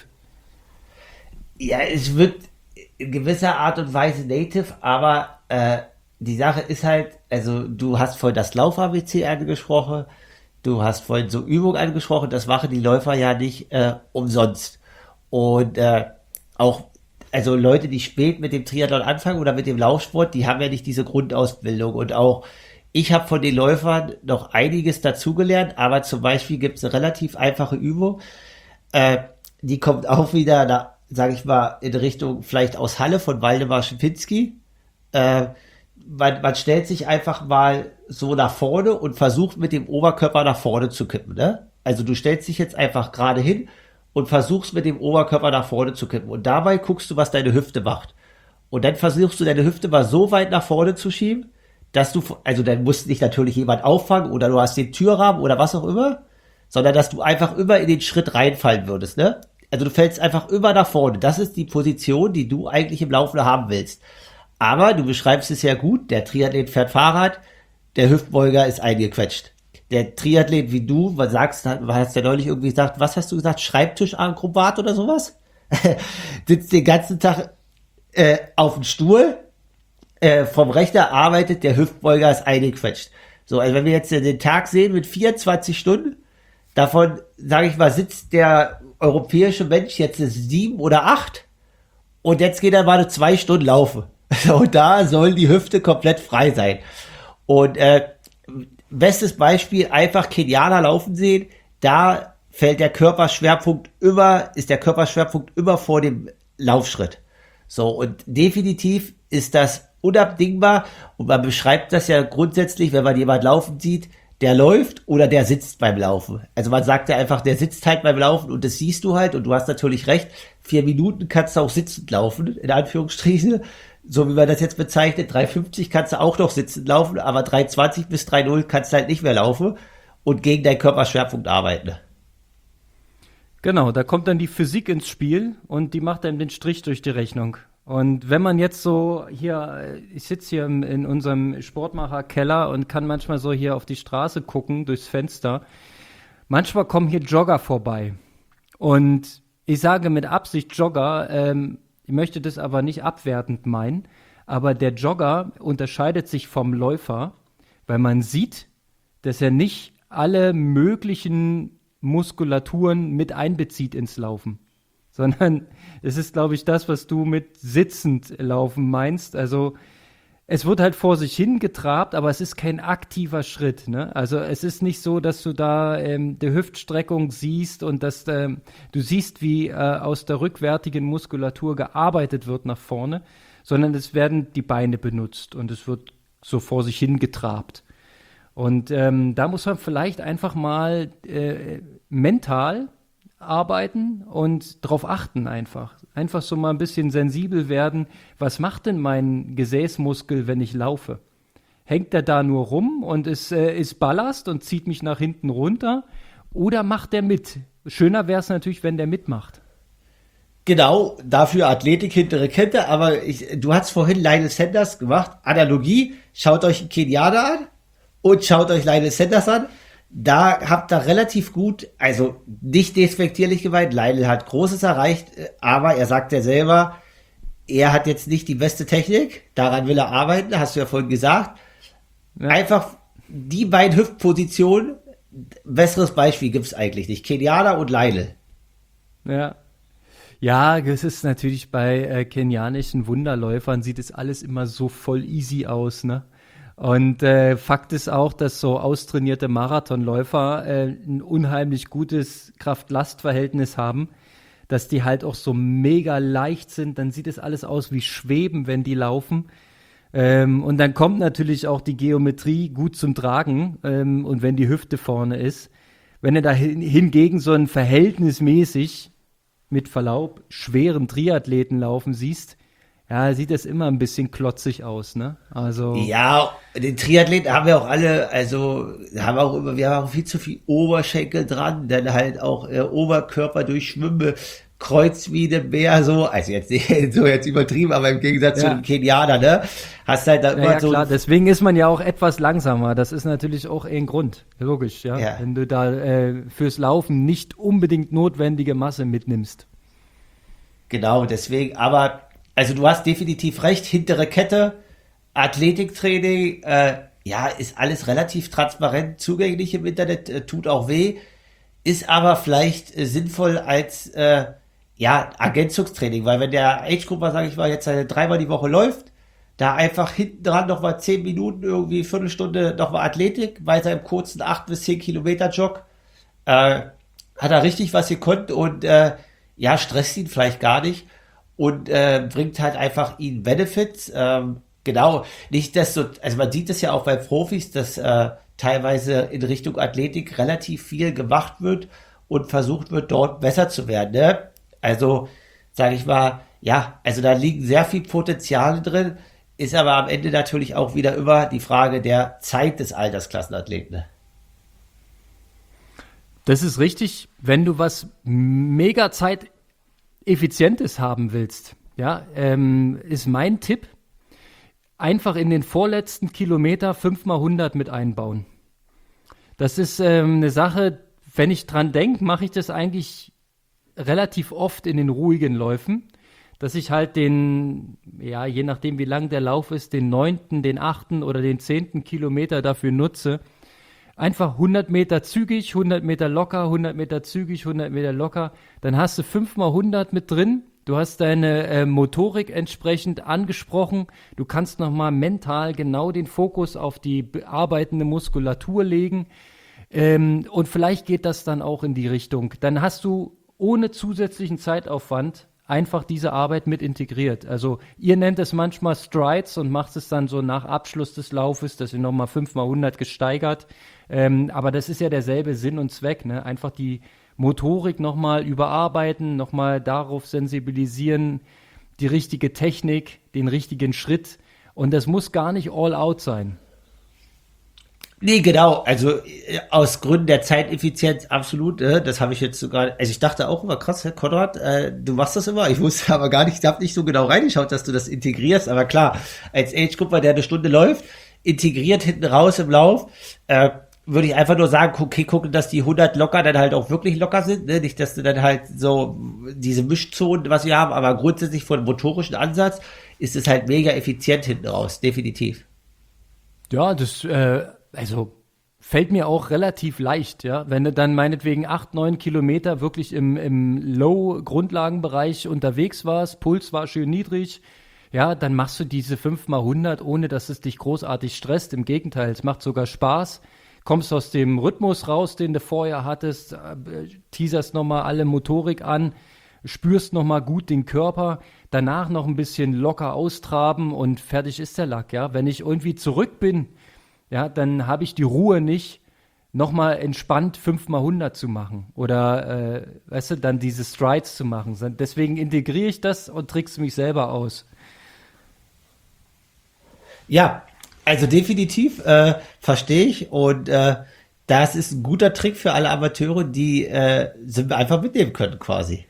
Ja, es wird in gewisser Art und Weise native, aber äh, die Sache ist halt, also du hast vorhin das Lauf-A B C angesprochen, du hast vorhin so Übungen angesprochen, das machen die Läufer ja nicht äh, umsonst. Und äh, auch, also Leute, die spät mit dem Triathlon anfangen oder mit dem Laufsport, die haben ja nicht diese Grundausbildung. Und auch Ich habe von den Läufern noch einiges dazugelernt, aber zum Beispiel gibt es eine relativ einfache Übung, äh, die kommt auch wieder, da sage ich mal, in Richtung vielleicht aus Halle von Waldemar Schipinski. Äh, man, man stellt sich einfach mal so nach vorne und versucht mit dem Oberkörper nach vorne zu kippen. Ne? Also du stellst dich jetzt einfach gerade hin und versuchst mit dem Oberkörper nach vorne zu kippen. Und dabei guckst du, was deine Hüfte macht. Und dann versuchst du deine Hüfte mal so weit nach vorne zu schieben, dass du, also dann muss dich natürlich jemand auffangen oder du hast den Türrahmen oder was auch immer, sondern dass du einfach immer in den Schritt reinfallen würdest, ne? Also du fällst einfach immer nach vorne. Das ist die Position, die du eigentlich im Laufen haben willst. Aber du beschreibst es ja gut, der Triathlet fährt Fahrrad, der Hüftbeuger ist eingequetscht. Der Triathlet wie du, was sagst, hast ja neulich irgendwie gesagt, was hast du gesagt, Schreibtischakrobat oder sowas? Sitzt den ganzen Tag äh, auf dem Stuhl, äh, vom Rechner arbeitet, der Hüftbeuger ist eingequetscht. So, also wenn wir jetzt den Tag sehen mit vierundzwanzig Stunden, davon, sage ich mal, sitzt der europäische Mensch jetzt sieben oder acht und jetzt geht er mal zwei Stunden laufen. Und da soll die Hüfte komplett frei sein. Und äh, bestes Beispiel, einfach Kenianer laufen sehen, da fällt der Körperschwerpunkt immer, ist der Körperschwerpunkt immer vor dem Laufschritt. So, und definitiv ist das unabdingbar und man beschreibt das ja grundsätzlich, wenn man jemand laufen sieht, der läuft oder der sitzt beim Laufen. Also man sagt ja einfach, der sitzt halt beim Laufen und das siehst du halt und du hast natürlich recht, vier Minuten kannst du auch sitzend laufen, in Anführungsstrichen, so wie man das jetzt bezeichnet, drei fünfzig kannst du auch noch sitzend laufen, aber drei zwanzig bis drei null kannst du halt nicht mehr laufen und gegen deinen Körperschwerpunkt arbeiten. Genau, da kommt dann die Physik ins Spiel und die macht dann den Strich durch die Rechnung. Und wenn man jetzt so hier, ich sitze hier in, in unserem Sportmacher-Keller und kann manchmal so hier auf die Straße gucken, durchs Fenster. Manchmal kommen hier Jogger vorbei. Und ich sage mit Absicht Jogger, ähm, ich möchte das aber nicht abwertend meinen, aber der Jogger unterscheidet sich vom Läufer, weil man sieht, dass er nicht alle möglichen Muskulaturen mit einbezieht ins Laufen. Sondern es ist, glaube ich, das, was du mit sitzend laufen meinst. Also es wird halt vor sich hin getrabt, aber es ist kein aktiver Schritt. Ne? Also es ist nicht so, dass du da ähm, die Hüftstreckung siehst und dass ähm, du siehst, wie äh, aus der rückwärtigen Muskulatur gearbeitet wird nach vorne, sondern es werden die Beine benutzt und es wird so vor sich hin getrabt. Und ähm, da muss man vielleicht einfach mal äh, mental arbeiten und drauf achten einfach. Einfach so mal ein bisschen sensibel werden. Was macht denn mein Gesäßmuskel, wenn ich laufe? Hängt der da nur rum und ist, äh, ist Ballast und zieht mich nach hinten runter? Oder macht der mit? Schöner wäre es natürlich, wenn der mitmacht. Genau, dafür Athletik hintere Kette, aber ich, du hast vorhin Lionel Sanders gemacht. Analogie, schaut euch einen Kenianer an und schaut euch Lionel Sanders an. Da habt ihr relativ gut, also nicht despektierlich gemeint, Lionel hat Großes erreicht, aber er sagt ja selber, er hat jetzt nicht die beste Technik, daran will er arbeiten, hast du ja vorhin gesagt. Ja. Einfach die beiden Hüftpositionen, besseres Beispiel gibt's eigentlich nicht, Kenianer und Lionel. Ja. Ja, das ist natürlich bei äh, kenianischen Wunderläufern sieht es alles immer so voll easy aus, ne? Und äh, Fakt ist auch, dass so austrainierte Marathonläufer äh, ein unheimlich gutes Kraft-Last-Verhältnis haben, dass die halt auch so mega leicht sind. Dann sieht es alles aus wie Schweben, wenn die laufen. Ähm, und dann kommt natürlich auch die Geometrie gut zum Tragen. Ähm, und wenn die Hüfte vorne ist, wenn du da hin, hingegen so einen verhältnismäßig, mit Verlaub, schweren Triathleten laufen siehst, ja, sieht das immer ein bisschen klotzig aus, ne? Also. Ja, den Triathleten haben wir auch alle, also, haben auch immer, wir haben auch viel zu viel Oberschenkel dran, dann halt auch äh, Oberkörper durch Schwimme, Kreuz wie ein Bär, so, also jetzt nicht so jetzt übertrieben, aber im Gegensatz ja. zu dem Kenianer, ne? Hast halt da ja, immer ja, so. Klar, deswegen ist man ja auch etwas langsamer. Das ist natürlich auch ein Grund, logisch, ja. ja. Wenn du da äh, fürs Laufen nicht unbedingt notwendige Masse mitnimmst. Genau, deswegen, aber also du hast definitiv recht, hintere Kette, Athletiktraining, äh, ja, ist alles relativ transparent zugänglich im Internet, äh, tut auch weh, ist aber vielleicht äh, sinnvoll als äh, ja, Ergänzungstraining, weil wenn der Age-Grupper, sage ich mal, jetzt äh, dreimal die Woche läuft, da einfach hinten dran nochmal zehn Minuten, irgendwie Viertelstunde nochmal Athletik, weiter im kurzen acht bis zehn Kilometer Jog. Äh, hat er richtig was gekonnt und äh, ja, stresst ihn vielleicht gar nicht und äh, bringt halt einfach ihn Benefits. Ähm, genau, nicht dass so, also man sieht es ja auch bei Profis, dass äh, teilweise in Richtung Athletik relativ viel gemacht wird und versucht wird, dort besser zu werden. Ne? Also, sage ich mal, ja, also da liegen sehr viel Potenziale drin, ist aber am Ende natürlich auch wieder immer die Frage der Zeit des Altersklassenathleten. Ne? Das ist richtig, wenn du was mega zeiteffizientes haben willst, ja, ähm, ist mein Tipp, einfach in den vorletzten Kilometer fünf mal hundert mit einbauen. Das ist ähm, eine Sache, wenn ich dran denke, mache ich das eigentlich relativ oft in den ruhigen Läufen, dass ich halt den, ja, je nachdem wie lang der Lauf ist, den neunten, den achten oder den zehnten Kilometer dafür nutze, einfach hundert Meter zügig, hundert Meter locker, hundert Meter zügig, hundert Meter locker. Dann hast du fünf mal hundert mit drin. Du hast deine äh, Motorik entsprechend angesprochen. Du kannst nochmal mental genau den Fokus auf die bearbeitende Muskulatur legen. Ähm, und vielleicht geht das dann auch in die Richtung. Dann hast du ohne zusätzlichen Zeitaufwand einfach diese Arbeit mit integriert. Also ihr nennt es manchmal Strides und macht es dann so nach Abschluss des Laufes, dass ihr nochmal fünf mal hundert gesteigert. Ähm, aber das ist ja derselbe Sinn und Zweck, ne? Einfach die Motorik nochmal überarbeiten, nochmal darauf sensibilisieren, die richtige Technik, den richtigen Schritt. Und das muss gar nicht all out sein. Nee, genau. Also äh, aus Gründen der Zeiteffizienz absolut. Äh, das habe ich jetzt sogar. Also ich dachte auch immer, krass, Herr Konrad, äh, du machst das immer. Ich wusste aber gar nicht, ich habe nicht so genau reingeschaut, dass du das integrierst. Aber klar, als Age-Grupper, der eine Stunde läuft, integriert hinten raus im Lauf, äh, würde ich einfach nur sagen, okay, gucken, dass die hundert locker dann halt auch wirklich locker sind. Ne? Nicht, dass du dann halt so diese Mischzonen, was wir haben, aber grundsätzlich von motorischen Ansatz ist es halt mega effizient hinten raus. Definitiv. Ja, das, äh, also fällt mir auch relativ leicht, ja. Wenn du dann meinetwegen acht, neun Kilometer wirklich im, im Low-Grundlagenbereich unterwegs warst, Puls war schön niedrig, ja, dann machst du diese fünf mal hundert, ohne dass es dich großartig stresst. Im Gegenteil, es macht sogar Spaß. Kommst aus dem Rhythmus raus, den du vorher hattest, äh, teaserst nochmal alle Motorik an, spürst nochmal gut den Körper, danach noch ein bisschen locker austraben und fertig ist der Lack, ja. Wenn ich irgendwie zurück bin, ja, dann habe ich die Ruhe nicht, nochmal entspannt fünf mal hundert zu machen oder, äh, weißt du, dann diese Strides zu machen. Deswegen integriere ich das und trickse mich selber aus. Ja, also definitiv, äh, verstehe ich und äh, das ist ein guter Trick für alle Amateure, die äh, sind einfach mitnehmen können quasi.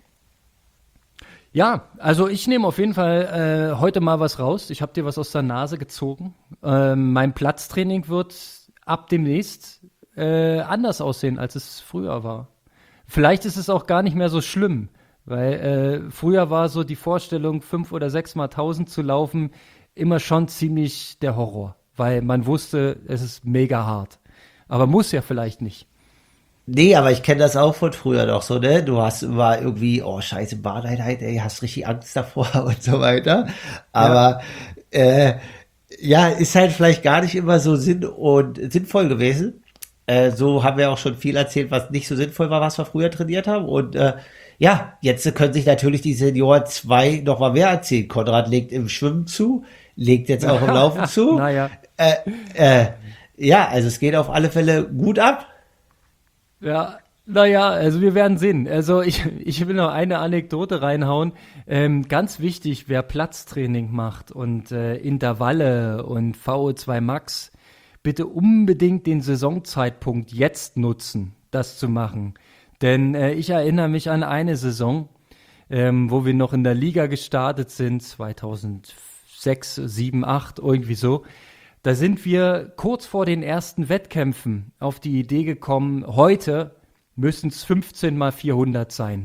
Ja, also ich nehme auf jeden Fall äh, heute mal was raus. Ich habe dir was aus der Nase gezogen. Ähm, mein Platztraining wird ab demnächst äh, anders aussehen, als es früher war. Vielleicht ist es auch gar nicht mehr so schlimm, weil äh, früher war so die Vorstellung, fünf oder sechs mal tausend zu laufen, immer schon ziemlich der Horror, weil man wusste, es ist mega hart. Aber muss ja vielleicht nicht. Nee, aber ich kenne das auch von früher noch so, ne? Du hast immer irgendwie, oh scheiße, Bahneinheit, ey, hast richtig Angst davor und so weiter. Aber ja, äh, ja ist halt vielleicht gar nicht immer so sinn und sinnvoll gewesen. Äh, so haben wir auch schon viel erzählt, was nicht so sinnvoll war, was wir früher trainiert haben. Und äh, ja, jetzt können sich natürlich die Senioren zwei noch mal mehr erzählen. Konrad legt im Schwimmen zu, legt jetzt auch im Laufen zu. Naja. Äh, äh, ja, also es geht auf alle Fälle gut ab. Ja, naja, also wir werden sehen. Also ich, ich will noch eine Anekdote reinhauen. Ähm, ganz wichtig, wer Platztraining macht und äh, Intervalle und V O zwei Max, bitte unbedingt den Saisonzeitpunkt jetzt nutzen, das zu machen. Denn äh, ich erinnere mich an eine Saison, ähm, wo wir noch in der Liga gestartet sind, zweitausendsechs, sieben, acht, irgendwie so. Da sind wir kurz vor den ersten Wettkämpfen auf die Idee gekommen, heute müssen es fünfzehn mal vierhundert sein.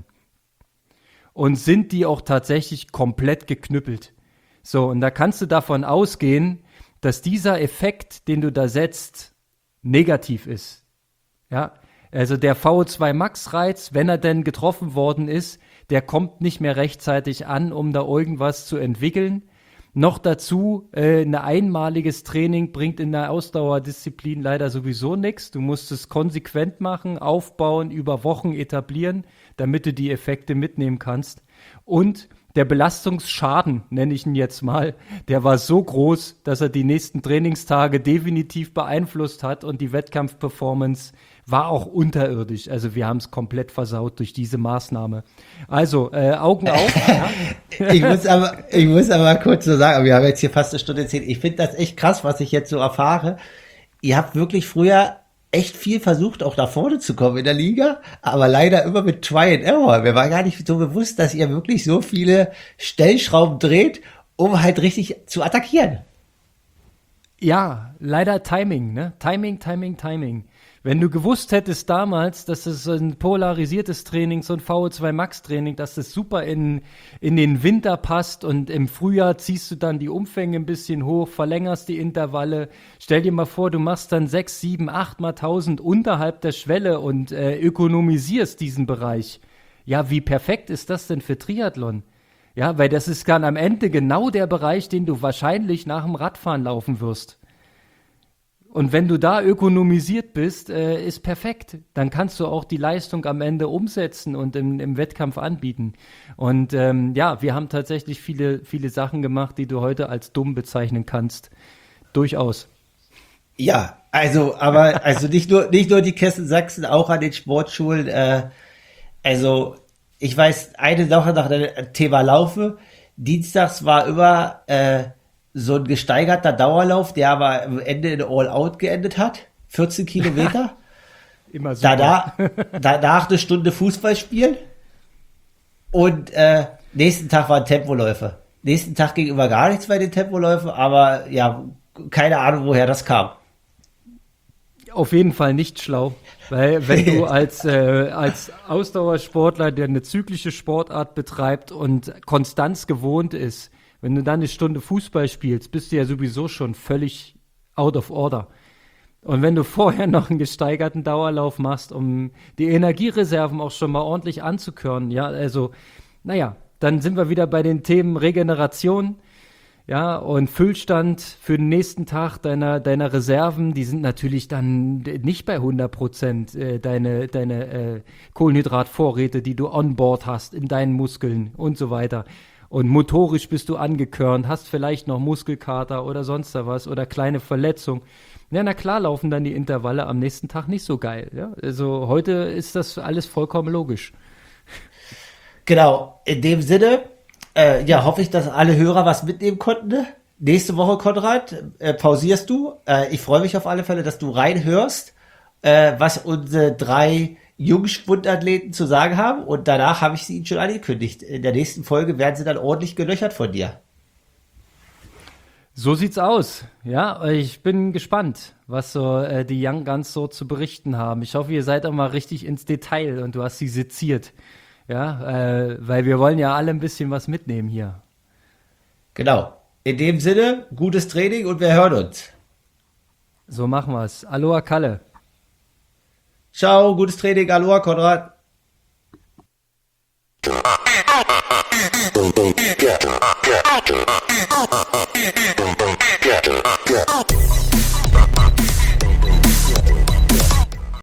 Und sind die auch tatsächlich komplett geknüppelt. So, und da kannst du davon ausgehen, dass dieser Effekt, den du da setzt, negativ ist. Ja, also der V O zwei Max Reiz, wenn er denn getroffen worden ist, der kommt nicht mehr rechtzeitig an, um da irgendwas zu entwickeln. Noch dazu, äh, ein einmaliges Training bringt in der Ausdauerdisziplin leider sowieso nichts. Du musst es konsequent machen, aufbauen, über Wochen etablieren, damit du die Effekte mitnehmen kannst. Und der Belastungsschaden, nenne ich ihn jetzt mal, der war so groß, dass er die nächsten Trainingstage definitiv beeinflusst hat und die Wettkampfperformance war auch unterirdisch. Also wir haben es komplett versaut durch diese Maßnahme. Also äh, Augen auf. Ja. ich, muss aber, ich muss aber kurz so sagen, wir haben jetzt hier fast eine Stunde zehn. Ich finde das echt krass, was ich jetzt so erfahre. Ihr habt wirklich früher echt viel versucht, auch nach vorne zu kommen in der Liga, aber leider immer mit Try and Error. Mir war gar nicht so bewusst, dass ihr wirklich so viele Stellschrauben dreht, um halt richtig zu attackieren. Ja, leider Timing, ne? Timing, Timing, Timing. Wenn du gewusst hättest damals, dass es so ein polarisiertes Training, so ein V O zwei Max Training, dass das super in, in den Winter passt und im Frühjahr ziehst du dann die Umfänge ein bisschen hoch, verlängerst die Intervalle. Stell dir mal vor, du machst dann sechs, sieben, acht mal tausend unterhalb der Schwelle und äh, ökonomisierst diesen Bereich. Ja, wie perfekt ist das denn für Triathlon? Ja, weil das ist dann am Ende genau der Bereich, den du wahrscheinlich nach dem Radfahren laufen wirst. Und wenn du da ökonomisiert bist, äh, ist perfekt. Dann kannst du auch die Leistung am Ende umsetzen und im, im Wettkampf anbieten. Und ähm, ja, wir haben tatsächlich viele, viele Sachen gemacht, die du heute als dumm bezeichnen kannst. Durchaus. Ja, also, aber also nicht nur nicht nur die Kessen Sachsen, auch an den Sportschulen. Äh, also ich weiß eine Sache nach dem Thema Laufe. Dienstags war immer äh, so ein gesteigerter Dauerlauf, der aber am Ende in All-Out geendet hat. vierzehn Kilometer. Immer super. Danach, danach eine Stunde Fußball spielen. Und äh, nächsten Tag waren Tempoläufe. Nächsten Tag ging immer gar nichts bei den Tempoläufen, aber ja, keine Ahnung, woher das kam. Auf jeden Fall nicht schlau, weil wenn du als, äh, als Ausdauersportler, der eine zyklische Sportart betreibt und Konstanz gewohnt ist, wenn du dann eine Stunde Fußball spielst, bist du ja sowieso schon völlig out of order. Und wenn du vorher noch einen gesteigerten Dauerlauf machst, um die Energiereserven auch schon mal ordentlich anzukörnen, ja, also, naja, dann sind wir wieder bei den Themen Regeneration, ja, und Füllstand für den nächsten Tag deiner, deiner Reserven, die sind natürlich dann nicht bei hundert Prozent äh, deine, deine äh, Kohlenhydratvorräte, die du on board hast in deinen Muskeln und so weiter. Und motorisch bist du angekörnt, hast vielleicht noch Muskelkater oder sonst was oder kleine Verletzung. Ja, na klar laufen dann die Intervalle am nächsten Tag nicht so geil. Ja? Also heute ist das alles vollkommen logisch. Genau, in dem Sinne, äh, ja, hoffe ich, dass alle Hörer was mitnehmen konnten. Nächste Woche, Konrad, äh, pausierst du. Äh, ich freue mich auf alle Fälle, dass du reinhörst, äh, was unsere drei Jungspundathleten zu sagen haben. Und danach habe ich sie ihnen schon angekündigt. In der nächsten Folge werden sie dann ordentlich gelöchert von dir. So sieht's aus. Ja, ich bin gespannt, was so äh, die Young Guns so zu berichten haben. Ich hoffe, ihr seid auch mal richtig ins Detail und du hast sie seziert. Ja, äh, weil wir wollen ja alle ein bisschen was mitnehmen hier. Genau. In dem Sinne, gutes Training und wir hören uns. So machen wir's. Aloha Kalle. Ciao, gutes Training. Aloha, Konrad. Get, get, get, get, get, get, get.